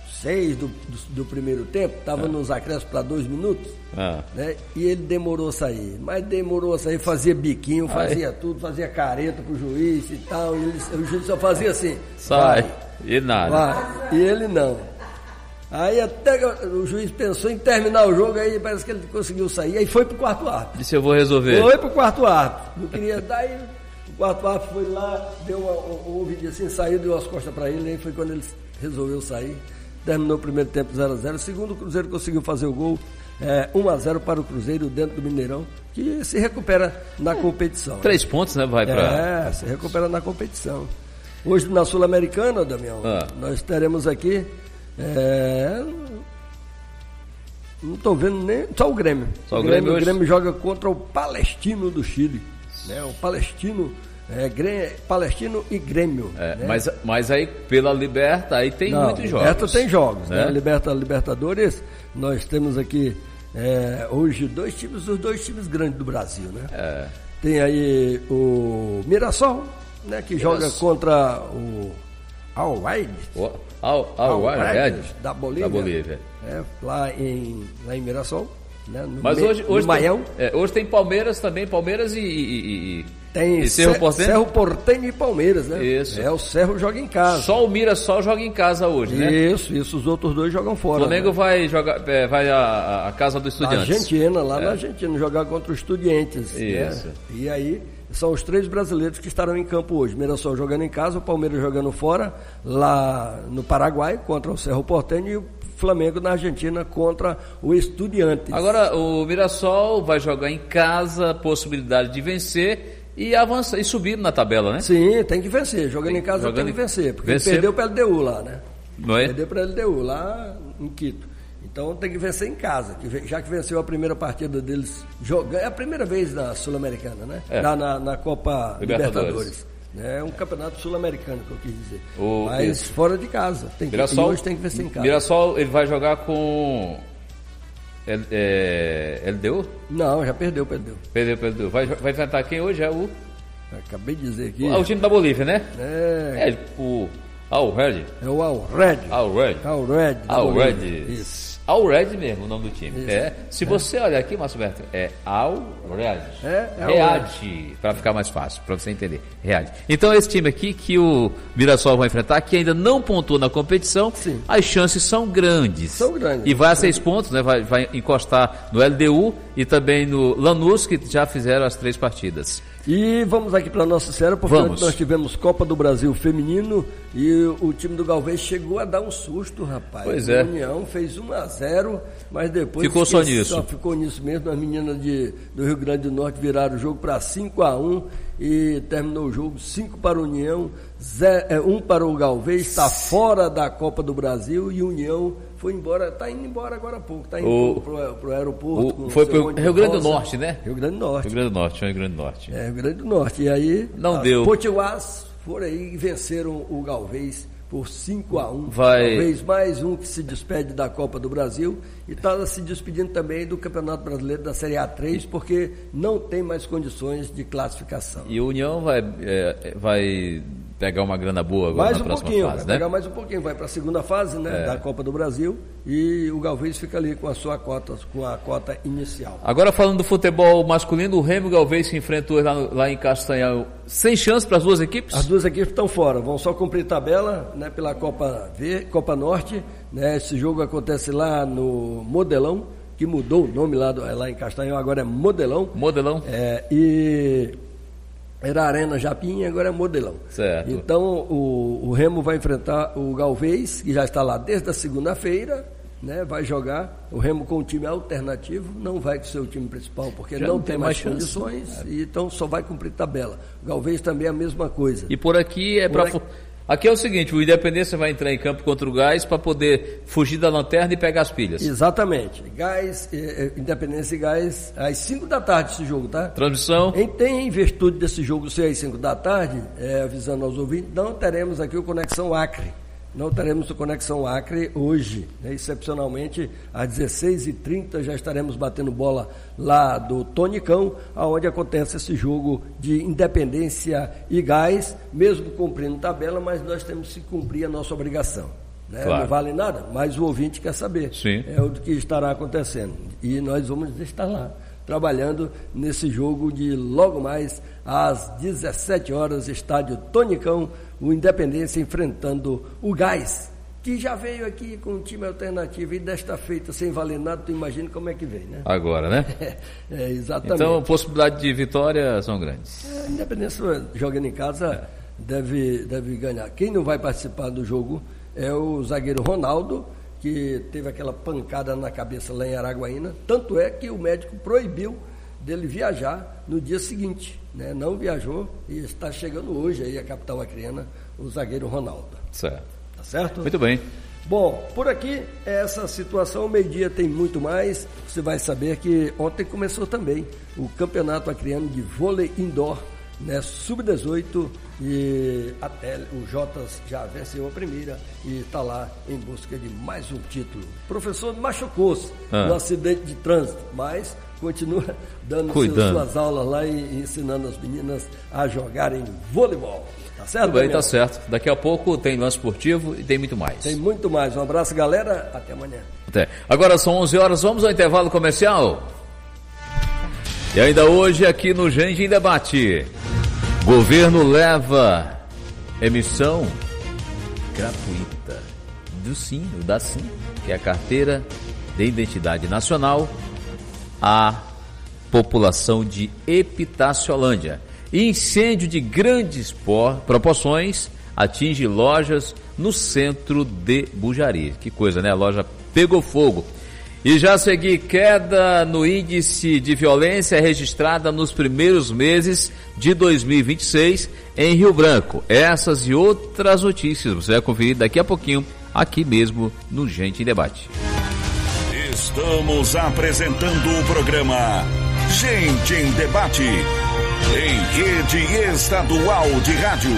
Speaker 19: seis do, do, do primeiro tempo, estava ah. nos acréscimos para dois minutos, ah. né? E ele demorou a sair, mas demorou a sair, fazia biquinho, fazia Ai. tudo, fazia careta pro juiz e tal, e ele, o juiz só fazia assim,
Speaker 4: sai, vai, e nada.
Speaker 19: Vai, e ele não. Aí até o juiz pensou em terminar o jogo, aí parece que ele conseguiu sair, aí foi pro quarto árbitro.
Speaker 4: Disse, eu vou resolver.
Speaker 19: Foi pro quarto árbitro, não queria dar, aí o quarto árbitro foi lá, deu uma, um, um ouvidinho assim, saiu, deu as costas para ele, aí foi quando ele resolveu sair. Terminou o primeiro tempo zero a zero. O segundo, o Cruzeiro conseguiu fazer o gol é, um a zero para o Cruzeiro dentro do Mineirão, que se recupera na competição.
Speaker 4: Três né? pontos, né? Vai para.
Speaker 19: É, se recupera na competição. Hoje na Sul-Americana, Damião, ah. nós teremos aqui. É, não estou vendo nem. Só o Grêmio.
Speaker 4: Só
Speaker 19: o Grêmio, Grêmio, o Grêmio joga contra o Palestino do Chile. Né? O Palestino. É, Grêmio, Palestino e Grêmio.
Speaker 4: É,
Speaker 19: né?
Speaker 4: mas, mas aí pela Liberta aí tem
Speaker 19: Não,
Speaker 4: muitos jogos.
Speaker 19: Liberta tem jogos, né?
Speaker 4: né?
Speaker 19: Liberta, Libertadores, nós temos aqui é, hoje dois times, os dois times grandes do Brasil, né?
Speaker 4: É.
Speaker 19: Tem aí o Mirassol, né? Que Mirassol. joga contra o Al-Waid.
Speaker 4: Al, Al, Al,
Speaker 19: da Bolívia.
Speaker 4: Da Bolívia.
Speaker 19: É, lá, em, lá em Mirassol. Né? No
Speaker 4: Mas hoje,
Speaker 19: no
Speaker 4: hoje,
Speaker 19: Maião.
Speaker 4: Tem, é, hoje tem Palmeiras também, Palmeiras e, e, e
Speaker 19: tem
Speaker 4: e Cerro Porteño.
Speaker 19: Cerro Porteño e Palmeiras, né?
Speaker 4: Isso.
Speaker 19: É, o Cerro joga em casa.
Speaker 4: Só o Mirassol joga em casa hoje, né?
Speaker 19: Isso, isso, os outros dois jogam fora.
Speaker 4: O Flamengo
Speaker 19: né?
Speaker 4: vai jogar, é, vai a, a casa do Estudiantes.
Speaker 19: Na Argentina, lá
Speaker 4: é.
Speaker 19: na Argentina, jogar contra os Estudiantes.
Speaker 4: Isso.
Speaker 19: Né? E aí, são os três brasileiros que estarão em campo hoje. Mirassol jogando em casa, o Palmeiras jogando fora, lá no Paraguai, contra o Cerro Porteño, e o Flamengo na Argentina contra o Estudiantes.
Speaker 4: Agora, o Mirassol vai jogar em casa, possibilidade de vencer e avançar, e subir na tabela, né?
Speaker 19: Sim, tem que vencer. Jogando tem, em casa jogando tem que vencer, porque vencer. Ele perdeu para o L D U lá, né?
Speaker 4: Não é?
Speaker 19: Perdeu para o L D U lá em Quito. Então tem que vencer em casa, que já que venceu a primeira partida deles, joga, é a primeira vez na Sul-Americana, né? É. Na, na, na Copa Libertadores. Libertadores. É um campeonato sul-americano que eu quis dizer. O, Mas isso. fora de casa. Tem que,
Speaker 4: Mirassol,
Speaker 19: hoje tem que vencer em casa.
Speaker 4: Mirassol, ele vai jogar com L, é, L D U?
Speaker 19: Não, já perdeu, perdeu.
Speaker 4: Perdeu, perdeu. Vai, vai enfrentar quem hoje? É o...
Speaker 19: Acabei de dizer aqui.
Speaker 4: É o time da Bolívia, né?
Speaker 19: É.
Speaker 4: É o Al-Red.
Speaker 19: É o Al-Red.
Speaker 4: Al-Red.
Speaker 19: Al-Red.
Speaker 4: Al-Red. Isso. Al-Red mesmo, o nome do time. Isso. É. Se é. você olhar aqui, Márcio Berto, é Al-Red.
Speaker 19: É, é
Speaker 4: Read, para ficar mais fácil, para você entender. Read. Então, esse time aqui que o Mirassol vai enfrentar, que ainda não pontuou na competição, Sim. as chances são grandes.
Speaker 19: São grandes.
Speaker 4: E vai a seis pontos, né? Vai, vai encostar no L D U e também no Lanús, que já fizeram as três partidas.
Speaker 19: E vamos aqui para a nossa série, porque
Speaker 4: vamos.
Speaker 19: nós tivemos Copa do Brasil feminino e o time do Galvez chegou a dar um susto, rapaz.
Speaker 4: Pois é.
Speaker 19: A União fez um a zero, mas depois...
Speaker 4: Ficou só nisso.
Speaker 19: Só ficou nisso mesmo. As meninas de, do Rio Grande do Norte viraram o jogo para cinco a um e terminou o jogo cinco para a União, um para o Galvez, está fora da Copa do Brasil e União foi embora, está indo embora agora há pouco, está indo para o aeroporto.
Speaker 4: O, foi para o Rio Grande do Norte, né?
Speaker 19: Rio Grande do Norte.
Speaker 4: Rio Grande do Norte, Rio Grande do Norte.
Speaker 19: É, Rio Grande do Norte. E aí,
Speaker 4: não deu.
Speaker 19: Potiguars foram aí e venceram o Galvez por cinco a um.
Speaker 4: Vai.
Speaker 19: Talvez mais um que se despede da Copa do Brasil e está se despedindo também do Campeonato Brasileiro da Série A três, porque não tem mais condições de classificação.
Speaker 4: E o União vai, é, vai pegar uma grana boa agora
Speaker 19: mais
Speaker 4: na
Speaker 19: um
Speaker 4: próxima
Speaker 19: pouquinho,
Speaker 4: fase,
Speaker 19: vai
Speaker 4: né?
Speaker 19: pegar mais um pouquinho, vai para a segunda fase, né, é. da Copa do Brasil, e o Galvez fica ali com a sua cota, com a cota inicial.
Speaker 4: Agora falando do futebol masculino, o Remo e o Galvez se enfrentou lá, no, lá em Castanhal, sem chance para as duas equipes?
Speaker 19: As duas equipes estão fora, vão só cumprir tabela, né, pela Copa V, Copa Norte, né, esse jogo acontece lá no Modelão, que mudou o nome lá, do, lá em Castanhal, agora é Modelão.
Speaker 4: Modelão.
Speaker 19: É, e era Arena Japim, agora é Modelão.
Speaker 4: Certo.
Speaker 19: Então o, o Remo vai enfrentar o Galvez, que já está lá desde a segunda-feira, né, vai jogar o Remo com um time alternativo, não vai com o seu time principal, porque não, não tem mais, mais condições, é. e então só vai cumprir tabela. O Galvez também é a mesma coisa.
Speaker 4: E por aqui é para... Aqui... Aqui é o seguinte, o Independência vai entrar em campo contra o Gás para poder fugir da lanterna e pegar as pilhas.
Speaker 19: Exatamente. Gás, eh, Independência e Gás, às cinco da tarde esse jogo, tá?
Speaker 4: Transmissão.
Speaker 19: Em, tem, em virtude desse jogo ser às cinco da tarde, é, avisando aos ouvintes, não teremos aqui o Conexão Acre. Não teremos o Conexão Acre hoje, né? Excepcionalmente às dezesseis e trinta já estaremos batendo bola lá do Tonicão, aonde acontece esse jogo de Independência e Gás, mesmo cumprindo tabela, mas nós temos que cumprir a nossa obrigação. né?
Speaker 4: Claro.
Speaker 19: Não vale nada, mas o ouvinte quer saber.
Speaker 4: Sim.
Speaker 19: É o que estará acontecendo. E nós vamos estar lá, trabalhando nesse jogo de logo mais às dezessete horas, estádio Tonicão, o Independência enfrentando o Gás, que já veio aqui com um time alternativo e desta feita sem valer nada, tu imagina como é que vem, né?
Speaker 4: Agora, né?
Speaker 19: É, é, exatamente.
Speaker 4: Então, possibilidade de vitória são grandes.
Speaker 19: É, a Independência jogando em casa deve, deve ganhar. Quem não vai participar do jogo é o zagueiro Ronaldo, que teve aquela pancada na cabeça lá em Araguaína, tanto é que o médico proibiu dele viajar no dia seguinte, né? Não viajou e está chegando hoje aí a capital acreana, o zagueiro Ronaldo.
Speaker 4: Certo.
Speaker 19: Tá certo?
Speaker 4: Muito bem.
Speaker 19: Bom, por aqui, essa situação, meio-dia tem muito mais. Você vai saber que ontem começou também o Campeonato Acreano de Vôlei Indoor, né, sub dezoito, e até o Jotas já venceu a primeira e está lá em busca de mais um título. O professor machucou-se
Speaker 4: ah.
Speaker 19: no acidente de trânsito, mas continua dando seus, suas aulas lá e, e ensinando as meninas a jogarem voleibol. Tá certo?
Speaker 4: Tudo bem,
Speaker 19: Daniel?
Speaker 4: tá certo. Daqui a pouco tem lance esportivo e tem muito mais.
Speaker 19: Tem muito mais. Um abraço, galera. Até amanhã.
Speaker 4: Até. Agora são onze horas, vamos ao intervalo comercial. E ainda hoje aqui no Gente em Debate, governo leva emissão gratuita do SIM, o da SIM, que é a Carteira de Identidade Nacional, à população de Epitaciolândia. Incêndio de grandes proporções atinge lojas no centro de Bujari. Que coisa, né? A loja pegou fogo. E já a seguir, queda no índice de violência registrada nos primeiros meses de dois mil e vinte e seis em Rio Branco. Essas e outras notícias você vai conferir daqui a pouquinho, aqui mesmo no Gente em Debate.
Speaker 18: Estamos apresentando o programa Gente em Debate, em rede estadual de rádio.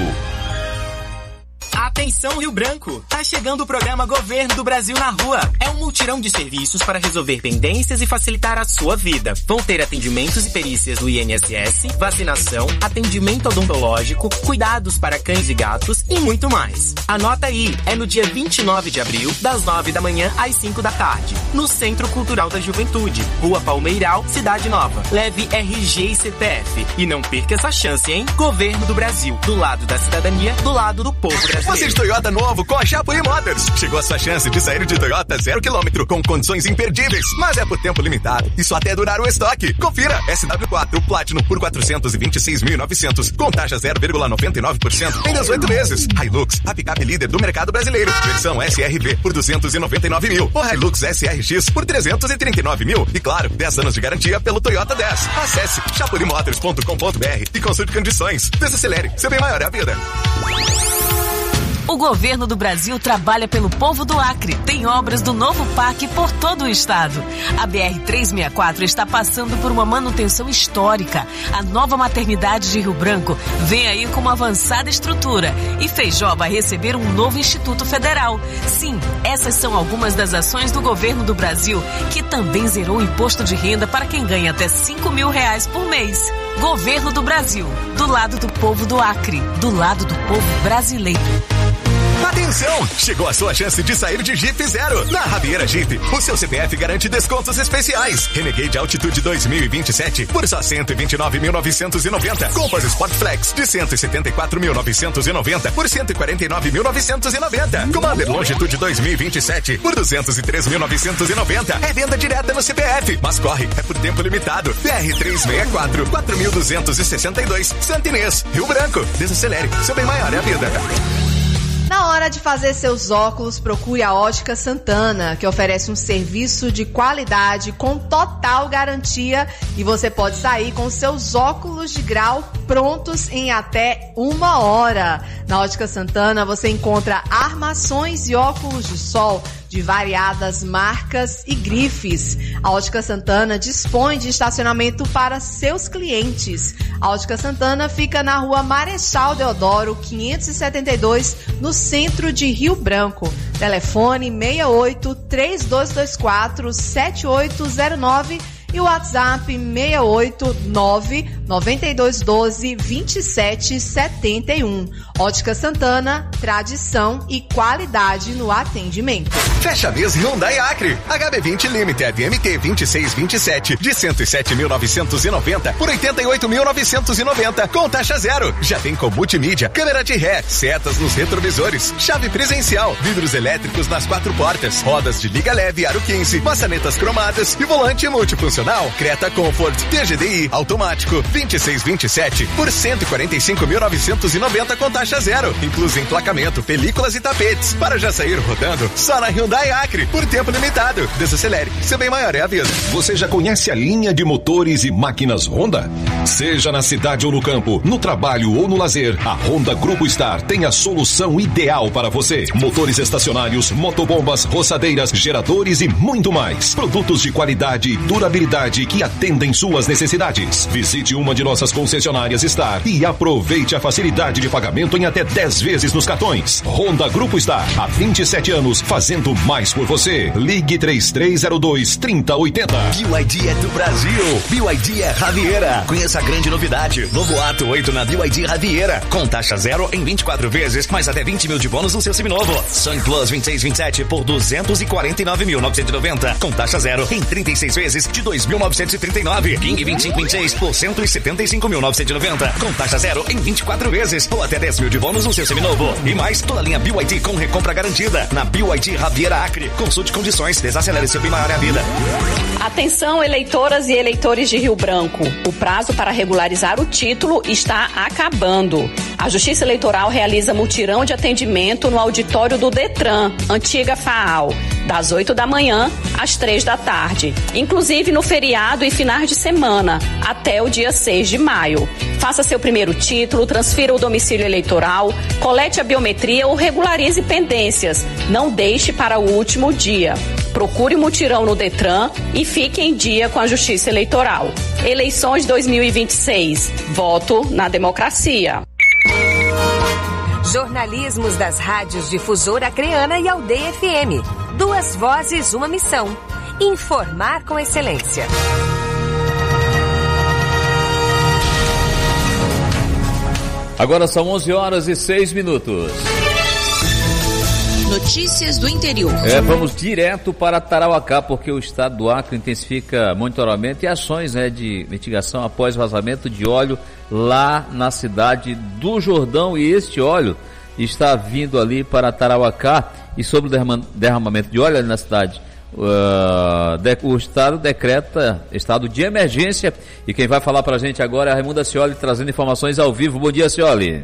Speaker 20: Atenção Rio Branco! Tá chegando o programa Governo do Brasil na Rua. É um multirão de serviços para resolver pendências e facilitar a sua vida. Vão ter atendimentos e perícias do I N S S, vacinação, atendimento odontológico, cuidados para cães e gatos e muito mais. Anota aí, é no dia vinte e nove de abril, das nove da manhã às cinco da tarde, no Centro Cultural da Juventude, Rua Palmeiral, Cidade Nova. Leve R G e C P F e não perca essa chance, hein? Governo do Brasil, do lado da cidadania, do lado do povo brasileiro.
Speaker 2: Você de Toyota novo com a Chapuri Motors. Chegou a sua chance de sair de Toyota zero quilômetro com condições imperdíveis, mas é por tempo limitado e só até durar o estoque. Confira, S W quatro Platinum por quatrocentos e vinte e seis mil e novecentos com taxa zero vírgula noventa e nove por cento em dezoito meses. Hilux, a picape líder do mercado brasileiro, versão S R V por duzentos e noventa e nove mil. O Hilux S R X por trezentos e trinta e nove mil. E claro, dez anos de garantia pelo Toyota dez. Acesse chapuri motors ponto com ponto b r e consulte condições. Desacelere, seu bem maior é a vida.
Speaker 11: O governo do Brasil trabalha pelo povo do Acre. Tem obras do novo parque por todo o estado. A B R trezentos e sessenta e quatro está passando por uma manutenção histórica. A nova maternidade de Rio Branco vem aí com uma avançada estrutura. E Feijó vai receber um novo Instituto Federal. Sim, essas são algumas das ações do governo do Brasil, que também zerou o imposto de renda para quem ganha até cinco mil reais por mês. Governo do Brasil, do lado do povo do Acre, do lado do povo brasileiro.
Speaker 2: Atenção! Chegou a sua chance de sair de Jeep Zero. Na Rabiera Jeep, o seu C P F garante descontos especiais. Renegade Altitude dois mil e vinte e sete por só cento e vinte e nove mil novecentos e noventa. Compass Sport Flex de cento e setenta e quatro mil novecentos e noventa por cento e quarenta e nove mil novecentos e noventa. Commander Longitude dois mil e vinte e sete por duzentos e três mil novecentos e noventa. É venda direta no C P F, mas corre, é por tempo limitado. B R trezentos e sessenta e quatro, quatro mil duzentos e sessenta e dois, Santo Inês, Rio Branco. Desacelere, seu bem maior é a vida.
Speaker 21: Na hora de fazer seus óculos, procure a Ótica Santana, que oferece um serviço de qualidade com total garantia e você pode sair com seus óculos de grau prontos em até uma hora. Na Ótica Santana você encontra armações e óculos de sol de variadas marcas e grifes. A Ótica Santana dispõe de estacionamento para seus clientes. A Ótica Santana fica na rua Marechal Deodoro, quinhentos e setenta e dois, no centro de Rio Branco. Telefone seis oito, três dois dois quatro, sete oito zero nove e o WhatsApp seis oito nove, nove dois um dois, dois sete sete um. Ótica Santana, tradição e qualidade no atendimento.
Speaker 2: Fecha mês Hyundai Acre. H B vinte Limited M T vinte e seis vinte e sete de cento e sete mil novecentos e noventa por oitenta e oito mil novecentos e noventa com taxa zero. Já tem com multimídia, câmera de ré, setas nos retrovisores, chave presencial, vidros elétricos nas quatro portas, rodas de liga leve aro quinze, maçanetas cromadas e volante multifuncional. Creta Comfort T G D I automático vinte e seis vinte e sete por cento e quarenta e cinco mil novecentos e noventa com taxa zero, incluso emplacamento, películas e tapetes, para já sair rodando só na Hyundai Acre, por tempo limitado. Desacelere, seu bem maior é a vida.
Speaker 9: Você já conhece a linha de motores e máquinas Honda? Seja na cidade ou no campo, no trabalho ou no lazer, a Honda Grupo Star tem a solução ideal para você. Motores estacionários, motobombas, roçadeiras, geradores e muito mais. Produtos de qualidade e durabilidade que atendem suas necessidades. Visite uma de nossas concessionárias Star e aproveite a facilidade de pagamento em até dez vezes nos cartões. Honda Grupo Star, há vinte e sete anos, fazendo mais por você. Ligue três três zero dois, três zero oito zero.
Speaker 2: B Y D é do Brasil. B Y D é Riviera. Conheça a grande novidade. Novo Ato oito na B Y D Riviera. Com taxa zero em vinte e quatro vezes, mais até vinte mil de bônus no seu seminovo. Sun Plus vinte e seis vinte e sete por duzentos e quarenta e nove mil novecentos e noventa. Com taxa zero em trinta e seis vezes de dois mil novecentos e trinta e nove. King vinte e cinco vinte e seis por cento e setenta e cinco mil novecentos e noventa. Com taxa zero em vinte e quatro vezes ou até dez mil de bônus no seu seminovo. E mais toda a linha B Y D com recompra garantida. Na B Y D Riviera Acre. Consulte condições. Desacelere seu bem maior é a vida.
Speaker 1: Atenção, eleitoras e eleitores de Rio Branco. O prazo para regularizar o título está acabando. A Justiça Eleitoral realiza mutirão de atendimento no auditório do Detran, antiga FAAL, das oito da manhã às três da tarde, inclusive no feriado e finais de semana, até o dia seis de maio. Faça seu primeiro título, transfira o domicílio eleitoral, colete a biometria ou regularize pendências. Não deixe para o último dia. Procure o mutirão no Detran e fique em dia com a Justiça Eleitoral. Eleições dois mil e vinte e seis. Voto na democracia.
Speaker 5: Jornalismos das rádios Difusora Acreana e Aldeia F M. Duas vozes, uma missão. Informar com excelência.
Speaker 4: Agora são onze horas e seis minutos.
Speaker 22: Notícias do interior.
Speaker 4: É, vamos direto para Tarauacá, porque o estado do Acre intensifica monitoramento e ações, né, de mitigação após vazamento de óleo lá na cidade do Jordão. E este óleo está vindo ali para Tarauacá. E sobre o derrama, derramamento de óleo ali na cidade, uh, de, o estado decreta estado de emergência. E quem vai falar para a gente agora é a Raimunda Cioli, trazendo informações ao vivo. Bom dia, Cioli.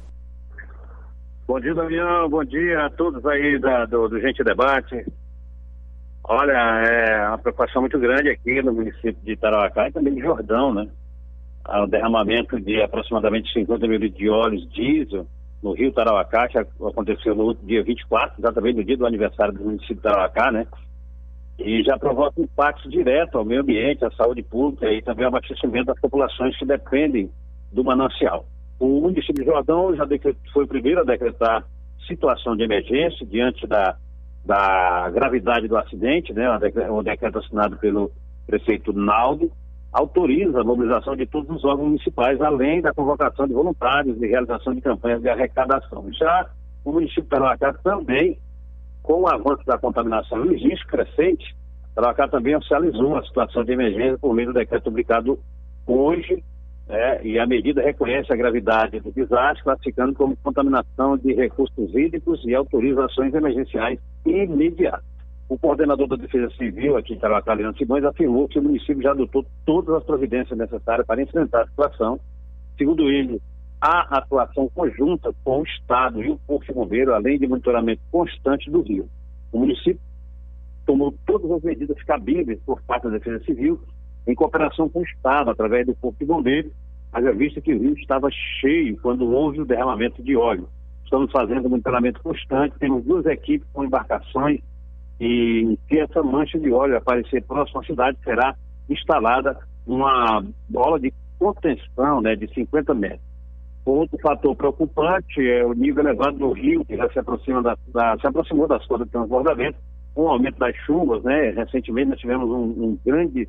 Speaker 23: Bom dia, Damião. Bom dia a todos aí da, do, do Gente Debate. Olha, é uma preocupação muito grande aqui no município de Tarauacá e também de Jordão, né? O derramamento de aproximadamente cinquenta mil litros de óleos diesel no rio Tarauacá, que aconteceu no dia vinte e quatro, exatamente no dia do aniversário do município de Tarauacá, né? E já provoca impacto direto ao meio ambiente, à saúde pública e também ao abastecimento das populações que dependem do manancial. O município de Jordão já decretou, foi o primeiro a decretar situação de emergência diante da, da gravidade do acidente, né? O decreto assinado pelo prefeito Naldo autoriza a mobilização de todos os órgãos municipais, além da convocação de voluntários e realização de campanhas de arrecadação. Já o município de Tarauacá também, com o avanço da contaminação e o risco crescente, Tarauacá também oficializou a situação de emergência por meio do decreto publicado hoje. É, e a medida reconhece a gravidade do desastre, classificando como contaminação de recursos hídricos e autoriza ações emergenciais imediatas. O coordenador da Defesa Civil aqui em Tarauacá, Leandro Simões, afirmou que o município já adotou todas as providências necessárias para enfrentar a situação. Segundo ele, há atuação conjunta com o Estado e o Corpo de Bombeiro, além de monitoramento constante do rio. O município tomou todas as medidas cabíveis por parte da Defesa Civil, em cooperação com o Estado, através do Corpo de Bombeiros, haja vista que o rio estava cheio quando houve o derramamento de óleo. Estamos fazendo monitoramento constante, temos duas equipes com embarcações e se essa mancha de óleo aparecer próximo à cidade, será instalada uma bola de contenção, né, de cinquenta metros. Outro fator preocupante é o nível elevado do rio, que já se, aproxima da, da, se aproximou das coisas de transbordamento, com o aumento das chuvas, né? Recentemente nós tivemos um, um grande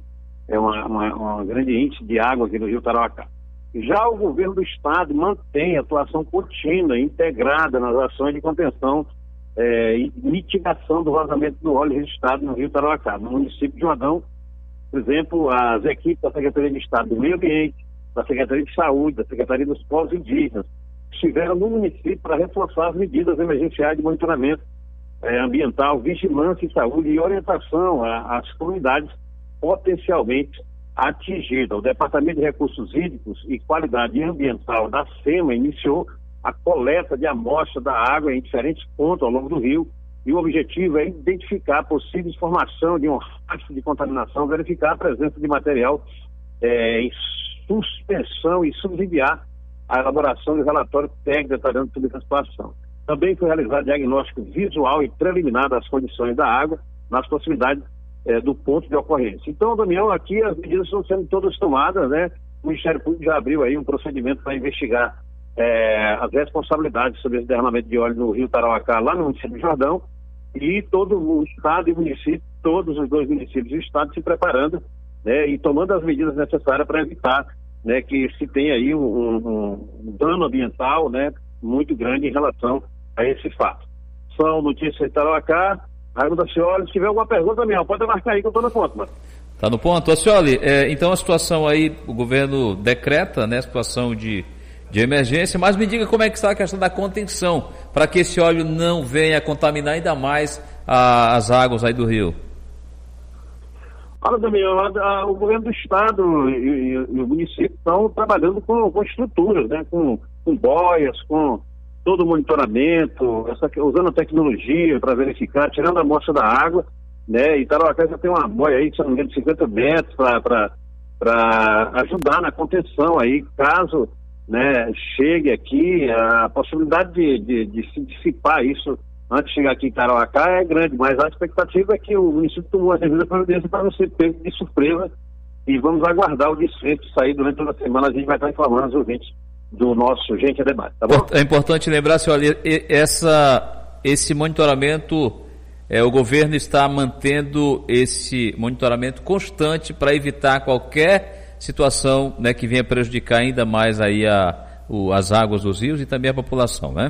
Speaker 23: é uma, uma, uma grande índice de água aqui no Rio Tarauacá. Já o governo do estado mantém atuação contínua, integrada nas ações de contenção é, e mitigação do vazamento do óleo registrado no Rio Tarauacá. No município de Jordão, por exemplo, as equipes da Secretaria de Estado do Meio Ambiente, da Secretaria de Saúde, da Secretaria dos Povos Indígenas, estiveram no município para reforçar as medidas emergenciais de monitoramento é, ambiental, vigilância em saúde e orientação às comunidades potencialmente atingidas. O Departamento de Recursos Hídricos e Qualidade Ambiental da SEMA iniciou a coleta de amostra da água em diferentes pontos ao longo do rio, e o objetivo é identificar possíveis formação de um rastro de contaminação, verificar a presença de material é, em suspensão e subsidiar a elaboração de relatório técnico detalhando toda essa situação. Também foi realizado diagnóstico visual e preliminar das condições da água nas proximidades é, do ponto de ocorrência. Então, Damião, aqui as medidas estão sendo todas tomadas, né? O Ministério Público já abriu aí um procedimento para investigar é, as responsabilidades sobre esse derramamento de óleo no Rio Tarauacá, lá no município de Jordão, e todo o estado e município, todos os dois municípios do estado se preparando, né, e tomando as medidas necessárias para evitar, né, que se tenha aí um, um, um dano ambiental, né, muito grande em relação a esse fato. São notícias de Tarauacá. Raimundo Ascioli, se tiver alguma pergunta, Damião, pode marcar aí que eu estou no ponto, mano.
Speaker 4: Tá no ponto. Ascioli, é, então a situação aí, o governo decreta, né, situação de, de emergência, mas me diga como é que está a questão da contenção, para que esse óleo não venha contaminar ainda mais a, as águas aí do rio.
Speaker 23: Olha, Damião, a, a, o governo do estado e, e, e o município estão trabalhando com, com estruturas, né, com, com boias, com todo o monitoramento, essa, usando a tecnologia para verificar, tirando a amostra da água, né, e Tarauacá já tem uma boia aí, se não me engano, de cinquenta metros para ajudar na contenção aí, caso, né, chegue aqui, a possibilidade de, de, de se dissipar isso antes de chegar aqui em Tarauacá é grande, mas a expectativa é que o município tomou a devida providência para não ser pego de surpresa, e vamos aguardar o desfecho sair durante toda a semana. A gente vai estar informando os ouvintes do nosso Gente a Debate, tá bom?
Speaker 4: É importante lembrar, senhor, essa, esse monitoramento, é, o governo está mantendo esse monitoramento constante para evitar qualquer situação, né, que venha prejudicar ainda mais aí a, o, as águas dos rios e também a população, né?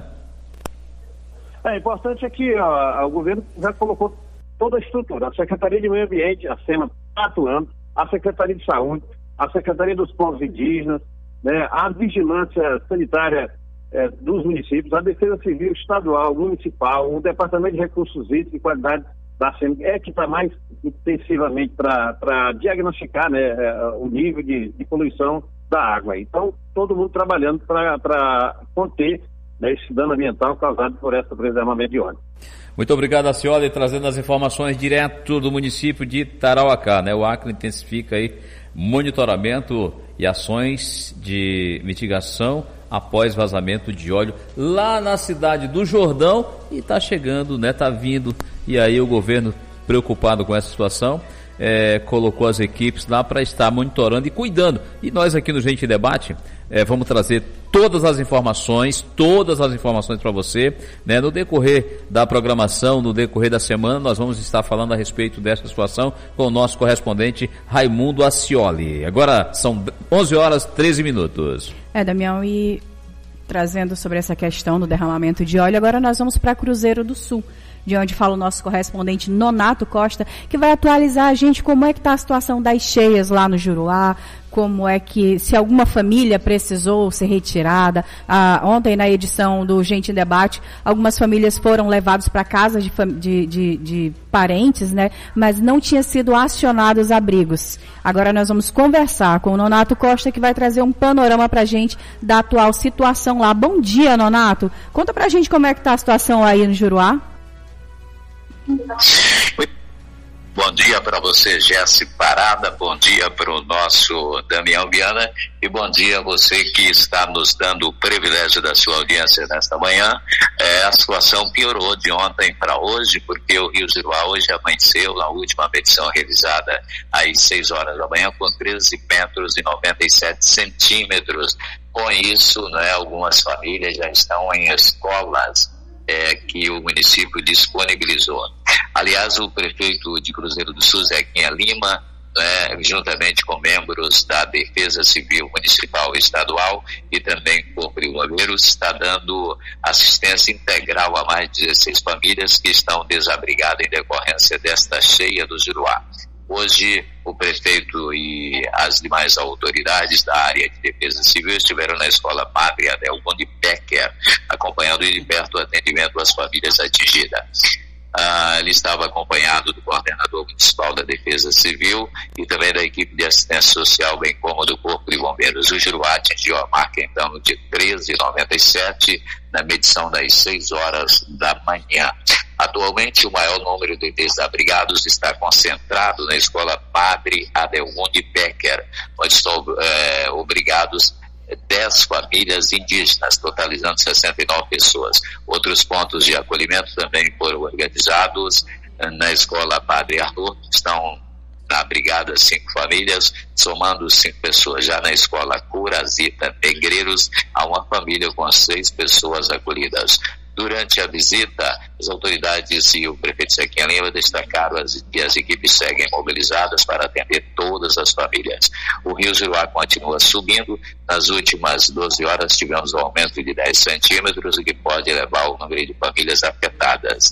Speaker 23: É importante é que ó, o governo já colocou toda a estrutura, a Secretaria de Meio Ambiente, a SEMA está atuando, a Secretaria de Saúde, a Secretaria dos Povos Indígenas, né, a vigilância sanitária é, dos municípios, a Defesa Civil Estadual, Municipal, o Departamento de Recursos Hídricos e Qualidade da SEMA é que está mais intensivamente para diagnosticar, né, o nível de, de poluição da água. Então, todo mundo trabalhando para conter, né, esse dano ambiental causado por esse derramamento de óleo.
Speaker 4: Muito obrigado, Ascioli, trazendo as informações direto do município de Tarauacá, né? O Acre intensifica aí monitoramento e ações de mitigação após vazamento de óleo lá na cidade do Jordão, e está chegando, né? Está vindo, e aí o governo, preocupado com essa situação, é, colocou as equipes lá para estar monitorando e cuidando. E nós aqui no Gente Debate é, vamos trazer todas as informações, todas as informações para você, né? No decorrer da programação, no decorrer da semana, nós vamos estar falando a respeito dessa situação com o nosso correspondente Raimundo Ascioli. Agora são onze horas e treze minutos.
Speaker 3: É, Damião, e trazendo sobre essa questão do derramamento de óleo, agora nós vamos para Cruzeiro do Sul, de onde fala o nosso correspondente Nonato Costa, que vai atualizar a gente como é que está a situação das cheias lá no Juruá, como é que, se alguma família precisou ser retirada. Ah, ontem, na edição do Gente em Debate, algumas famílias foram levadas para casa de, de, de, de parentes, né? Mas não tinha sido acionados abrigos. Agora nós vamos conversar com o Nonato Costa, que vai trazer um panorama para a gente da atual situação lá. Bom dia, Nonato. Conta para a gente como é que está a situação aí no Juruá.
Speaker 6: Bom dia para você, Jéssica Parada, bom dia para o nosso Damião Viana e bom dia a você que está nos dando o privilégio da sua audiência nesta manhã. É, a situação piorou de ontem para hoje, porque o Rio Juruá hoje amanheceu, na última medição realizada às seis horas da manhã, com treze metros e noventa e sete centímetros. Com isso, né, algumas famílias já estão em escolas É, que o município disponibilizou. Aliás, o prefeito de Cruzeiro do Sul, Zequinha Lima, né, juntamente com membros da Defesa Civil Municipal e Estadual e também Corpo de Bombeiros, está dando assistência integral a mais de dezesseis famílias que estão desabrigadas em decorrência desta cheia do Juruá. Hoje, o prefeito e as demais autoridades da área de defesa civil estiveram na escola Padre Adelmo de Becker, acompanhando de perto o atendimento às famílias atingidas. Ah, ele estava acompanhado do coordenador municipal da Defesa Civil e também da equipe de assistência social, bem como do Corpo de Bombeiros. O Juruá atingiu a marca, então, de treze vírgula noventa e sete na medição das seis horas da manhã. Atualmente, o maior número de desabrigados está concentrado na escola Padre Adelmo de Becker, onde estão é, obrigados dez famílias indígenas, totalizando sessenta e nove pessoas. Outros pontos de acolhimento também foram organizados na escola Padre Arthur, estão abrigadas cinco famílias, somando cinco pessoas. Já na escola Curazita Negreiros, há uma família com seis pessoas acolhidas. Durante a visita, as autoridades e o prefeito Zequinha Lima destacaram as, que as equipes seguem mobilizadas para atender todas as famílias. O rio Juruá continua subindo. Nas últimas doze horas tivemos um aumento de dez centímetros, o que pode elevar o número de famílias afetadas.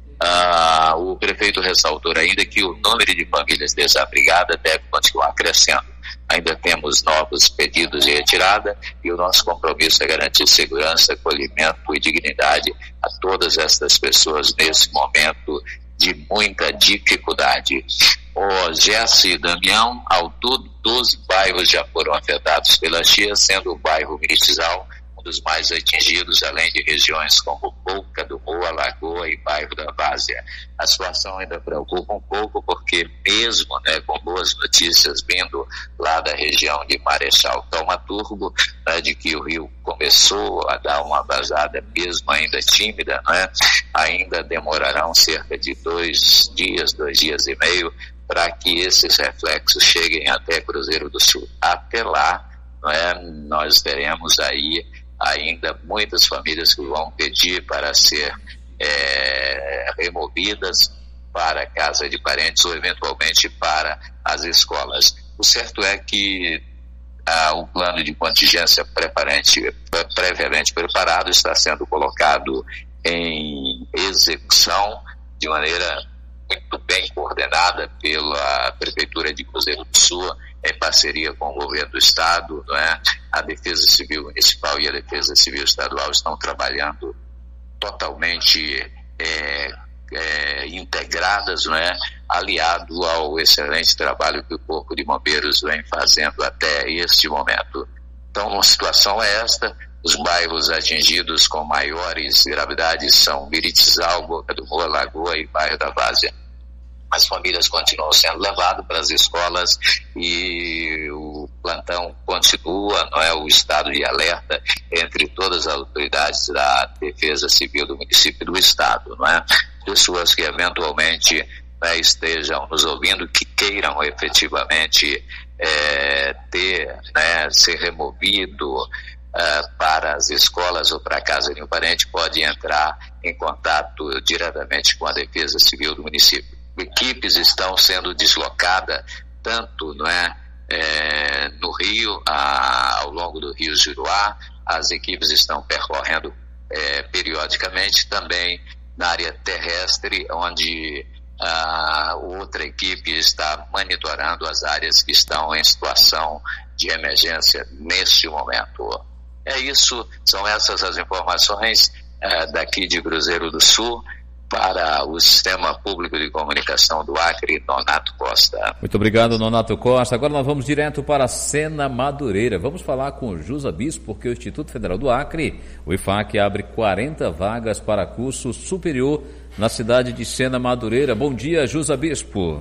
Speaker 6: Ah, o prefeito ressaltou ainda que o número de famílias desabrigadas deve continuar crescendo. Ainda temos novos pedidos de retirada e o nosso compromisso é garantir segurança, acolhimento e dignidade a todas estas pessoas nesse momento de muita dificuldade. O Jesse e Damião, ao todo, doze bairros já foram afetados pela cheia, sendo o bairro Miritizal um dos mais atingidos, além de regiões como Boca do Moa, Lagoa e bairro da Várzea. A situação ainda preocupa um pouco porque mesmo, né, com boas notícias vindo lá da região de Marechal Taumaturgo, né, de que o rio começou a dar uma vazada mesmo ainda tímida, né, ainda demorarão cerca de dois dias, dois dias e meio para que esses reflexos cheguem até Cruzeiro do Sul. Até lá, não é, nós teremos aí ainda muitas famílias que vão pedir para ser é, removidas para a casa de parentes ou eventualmente para as escolas. O certo é que ah, o plano de contingência preparante, previamente preparado está sendo colocado em execução de maneira muito bem coordenada pela Prefeitura de Cruzeiro do Sul, em parceria com o governo do Estado, não é? A Defesa Civil Municipal e a Defesa Civil Estadual estão trabalhando totalmente é, é, integradas, não é? Aliado ao excelente trabalho que o Corpo de Bombeiros vem fazendo até este momento. Então, a situação é esta. Os bairros atingidos com maiores gravidades são Miritizal, Boca do Moa, Lagoa e bairro da Várzea. As famílias continuam sendo levadas para as escolas e o plantão continua, não é, o estado de alerta entre todas as autoridades da Defesa Civil do município e do estado, não é? Pessoas que eventualmente, né, estejam nos ouvindo, que queiram efetivamente é, ter, né, ser removido uh, para as escolas ou para a casa de um parente, pode entrar em contato diretamente com a Defesa Civil do município. Equipes estão sendo deslocadas tanto, não é, é, no rio, a, ao longo do rio Juruá. As equipes estão percorrendo é, periodicamente também na área terrestre, onde a outra equipe está monitorando as áreas que estão em situação de emergência neste momento. É isso, são essas as informações é, daqui de Cruzeiro do Sul. Para o Sistema Público de Comunicação do Acre, Nonato Costa.
Speaker 4: Muito obrigado, Nonato Costa. Agora nós vamos direto para a Sena Madureira. Vamos falar com o Jusa Bispo, porque o Instituto Federal do Acre, o I F A C, abre quarenta vagas para curso superior na cidade de Sena Madureira. Bom dia, Jusa Bispo.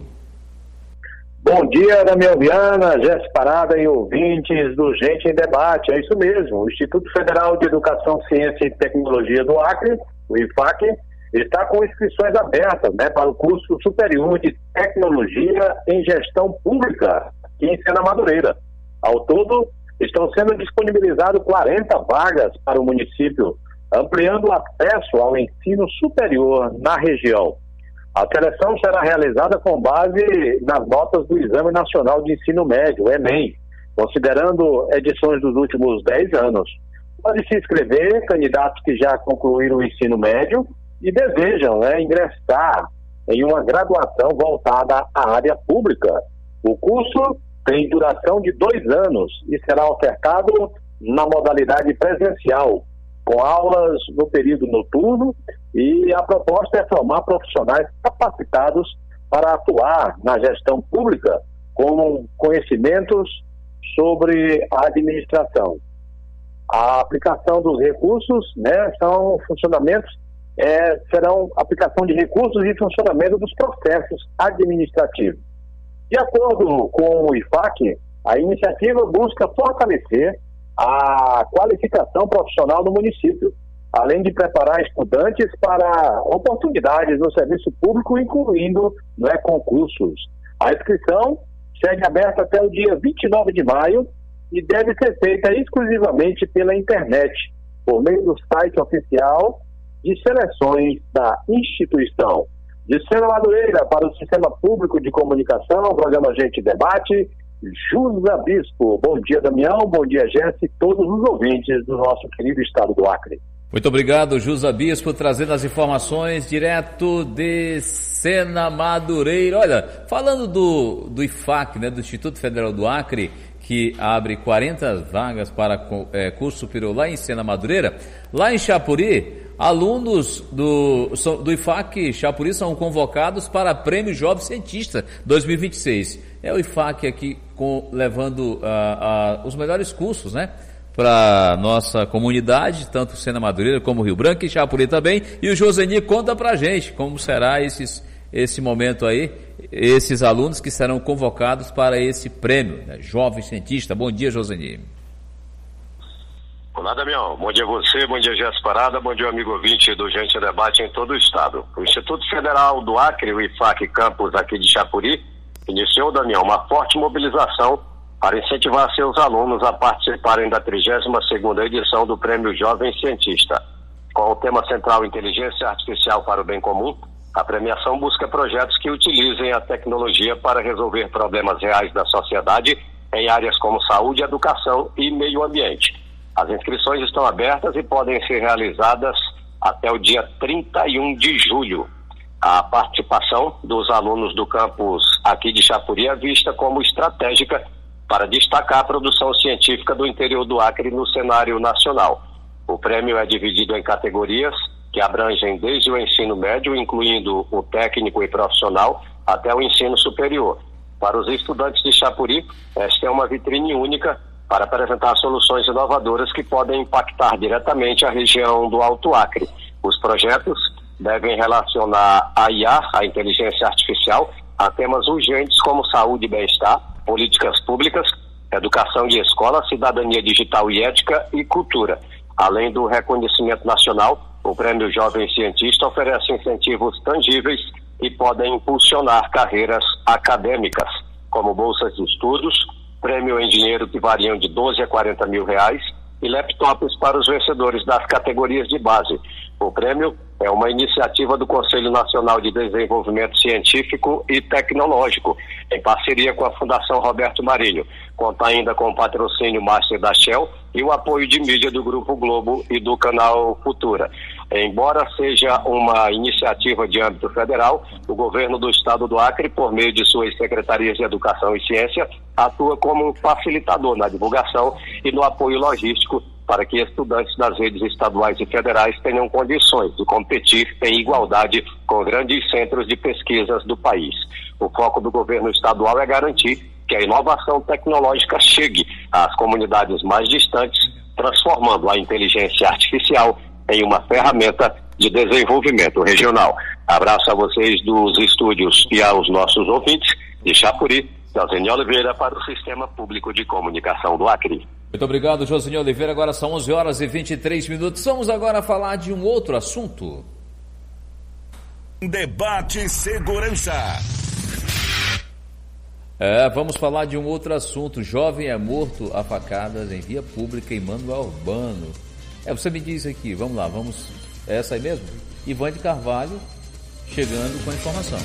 Speaker 7: Bom dia, Damião Viana, Jéssica Parada e ouvintes do Gente em Debate. É isso mesmo. O Instituto Federal de Educação, Ciência e Tecnologia do Acre, o I F A C, está com inscrições abertas, né, para o curso superior de Tecnologia em Gestão Pública aqui em Sena Madureira. Ao todo, estão sendo disponibilizadas quarenta vagas para o município, ampliando o acesso ao ensino superior na região. A seleção será realizada com base nas notas do Exame Nacional de Ensino Médio, o Enem, considerando edições dos últimos dez anos. Pode se inscrever candidatos que já concluíram o ensino médio e desejam, né, ingressar em uma graduação voltada à área pública. O curso tem duração de dois anos e será ofertado na modalidade presencial, com aulas no período noturno, e a proposta é formar profissionais capacitados para atuar na gestão pública com conhecimentos sobre a administração. A aplicação dos recursos, né, são funcionamentos, é, serão aplicação de recursos e funcionamento dos processos administrativos. De acordo com o I F A C, a iniciativa busca fortalecer a qualificação profissional no município, além de preparar estudantes para oportunidades no serviço público, incluindo, né, concursos. A inscrição segue aberta até o dia vinte e nove de maio e deve ser feita exclusivamente pela internet, por meio do site oficial de seleções da instituição. De Sena Madureira, para o Sistema Público de Comunicação, o programa Gente Debate, Jusa Bispo. Bom dia, Damião, bom dia, Jéssica, e todos os ouvintes do nosso querido estado do Acre.
Speaker 4: Muito obrigado, Jusa Bispo, trazendo as informações direto de Sena Madureira. Olha, falando do, do I F A C, né, do Instituto Federal do Acre, que abre quarenta vagas para é, curso superior lá em Sena Madureira, lá em Chapuri, alunos do, do I F A C Chapuri são convocados para Prêmio Jovem Cientista dois mil e vinte e seis. É o I F A C aqui com, levando uh, uh, os melhores cursos, né, para nossa comunidade, tanto Sena Madureira como Rio Branco e Chapuri também. E o Joseni conta pra gente como será esses, esse momento aí, esses alunos que serão convocados para esse prêmio, né, Jovem Cientista. Bom dia, Joseni.
Speaker 8: Olá, Damião. Bom dia a você, bom dia, Jéssica Parada, bom dia, amigo ouvinte do Gente Debate em todo o estado. O Instituto Federal do Acre, o I F A C Campus aqui de Chapuri, iniciou, Damião, uma forte mobilização para incentivar seus alunos a participarem da trigésima segunda edição do Prêmio Jovem Cientista. Com o tema central Inteligência Artificial para o Bem Comum, a premiação busca projetos que utilizem a tecnologia para resolver problemas reais da sociedade em áreas como saúde, educação e meio ambiente. As inscrições estão abertas e podem ser realizadas até o dia trinta e um de julho. A participação dos alunos do campus aqui de Chapuri é vista como estratégica para destacar a produção científica do interior do Acre no cenário nacional. O prêmio é dividido em categorias que abrangem desde o ensino médio, incluindo o técnico e profissional, até o ensino superior. Para os estudantes de Chapuri, esta é uma vitrine única para apresentar soluções inovadoras que podem impactar diretamente a região do Alto Acre. Os projetos devem relacionar a I A, a inteligência artificial, a temas urgentes como saúde e bem-estar, políticas públicas, educação de escola, cidadania digital e ética e cultura. Além do reconhecimento nacional, o Prêmio Jovem Cientista oferece incentivos tangíveis e podem impulsionar carreiras acadêmicas, como bolsas de estudos, prêmio em dinheiro que variam de doze a quarenta mil reais e laptops para os vencedores das categorias de base. O prêmio é uma iniciativa do Conselho Nacional de Desenvolvimento Científico e Tecnológico, em parceria com a Fundação Roberto Marinho. Conta ainda com o patrocínio Master da Shell e o apoio de mídia do Grupo Globo e do Canal Futura. Embora seja uma iniciativa de âmbito federal, o governo do estado do Acre, por meio de suas secretarias de Educação e Ciência, atua como um facilitador na divulgação e no apoio logístico para que estudantes das redes estaduais e federais tenham condições de competir em igualdade com grandes centros de pesquisas do país. O foco do governo estadual é garantir que a inovação tecnológica chegue às comunidades mais distantes, transformando a inteligência artificial em uma ferramenta de desenvolvimento regional. Abraço a vocês dos estúdios e aos nossos ouvintes de Chapuri, Joseni Oliveira para o Sistema Público de Comunicação do Acre.
Speaker 4: Muito obrigado, Joseni Oliveira. Agora são onze horas e vinte e três minutos. Vamos agora falar de um outro assunto.
Speaker 18: Debate Segurança.
Speaker 4: É, vamos falar de um outro assunto. Jovem é morto a facadas em via pública em Manuel Urbano. É, você me diz aqui, vamos lá, vamos. É essa aí mesmo? Ivan de Carvalho chegando com a informação.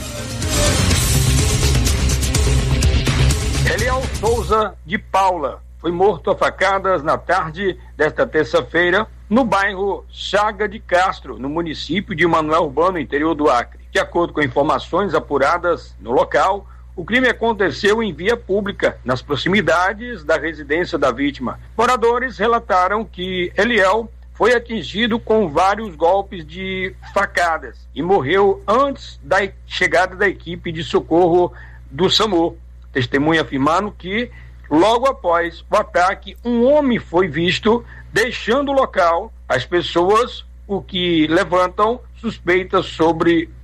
Speaker 10: Eliel Souza de Paula foi morto a facadas na tarde desta terça-feira no bairro Chaga de Castro, no município de Manoel Urbano, interior do Acre. De acordo com informações apuradas no local, o crime aconteceu em via pública, nas proximidades da residência da vítima. Moradores relataram que Eliel foi atingido com vários golpes de facadas e morreu antes da chegada da equipe de socorro do SAMU. Testemunha afirmando que, logo após o ataque, um homem foi visto deixando o local. As pessoas, o que levantam suspeitas sobre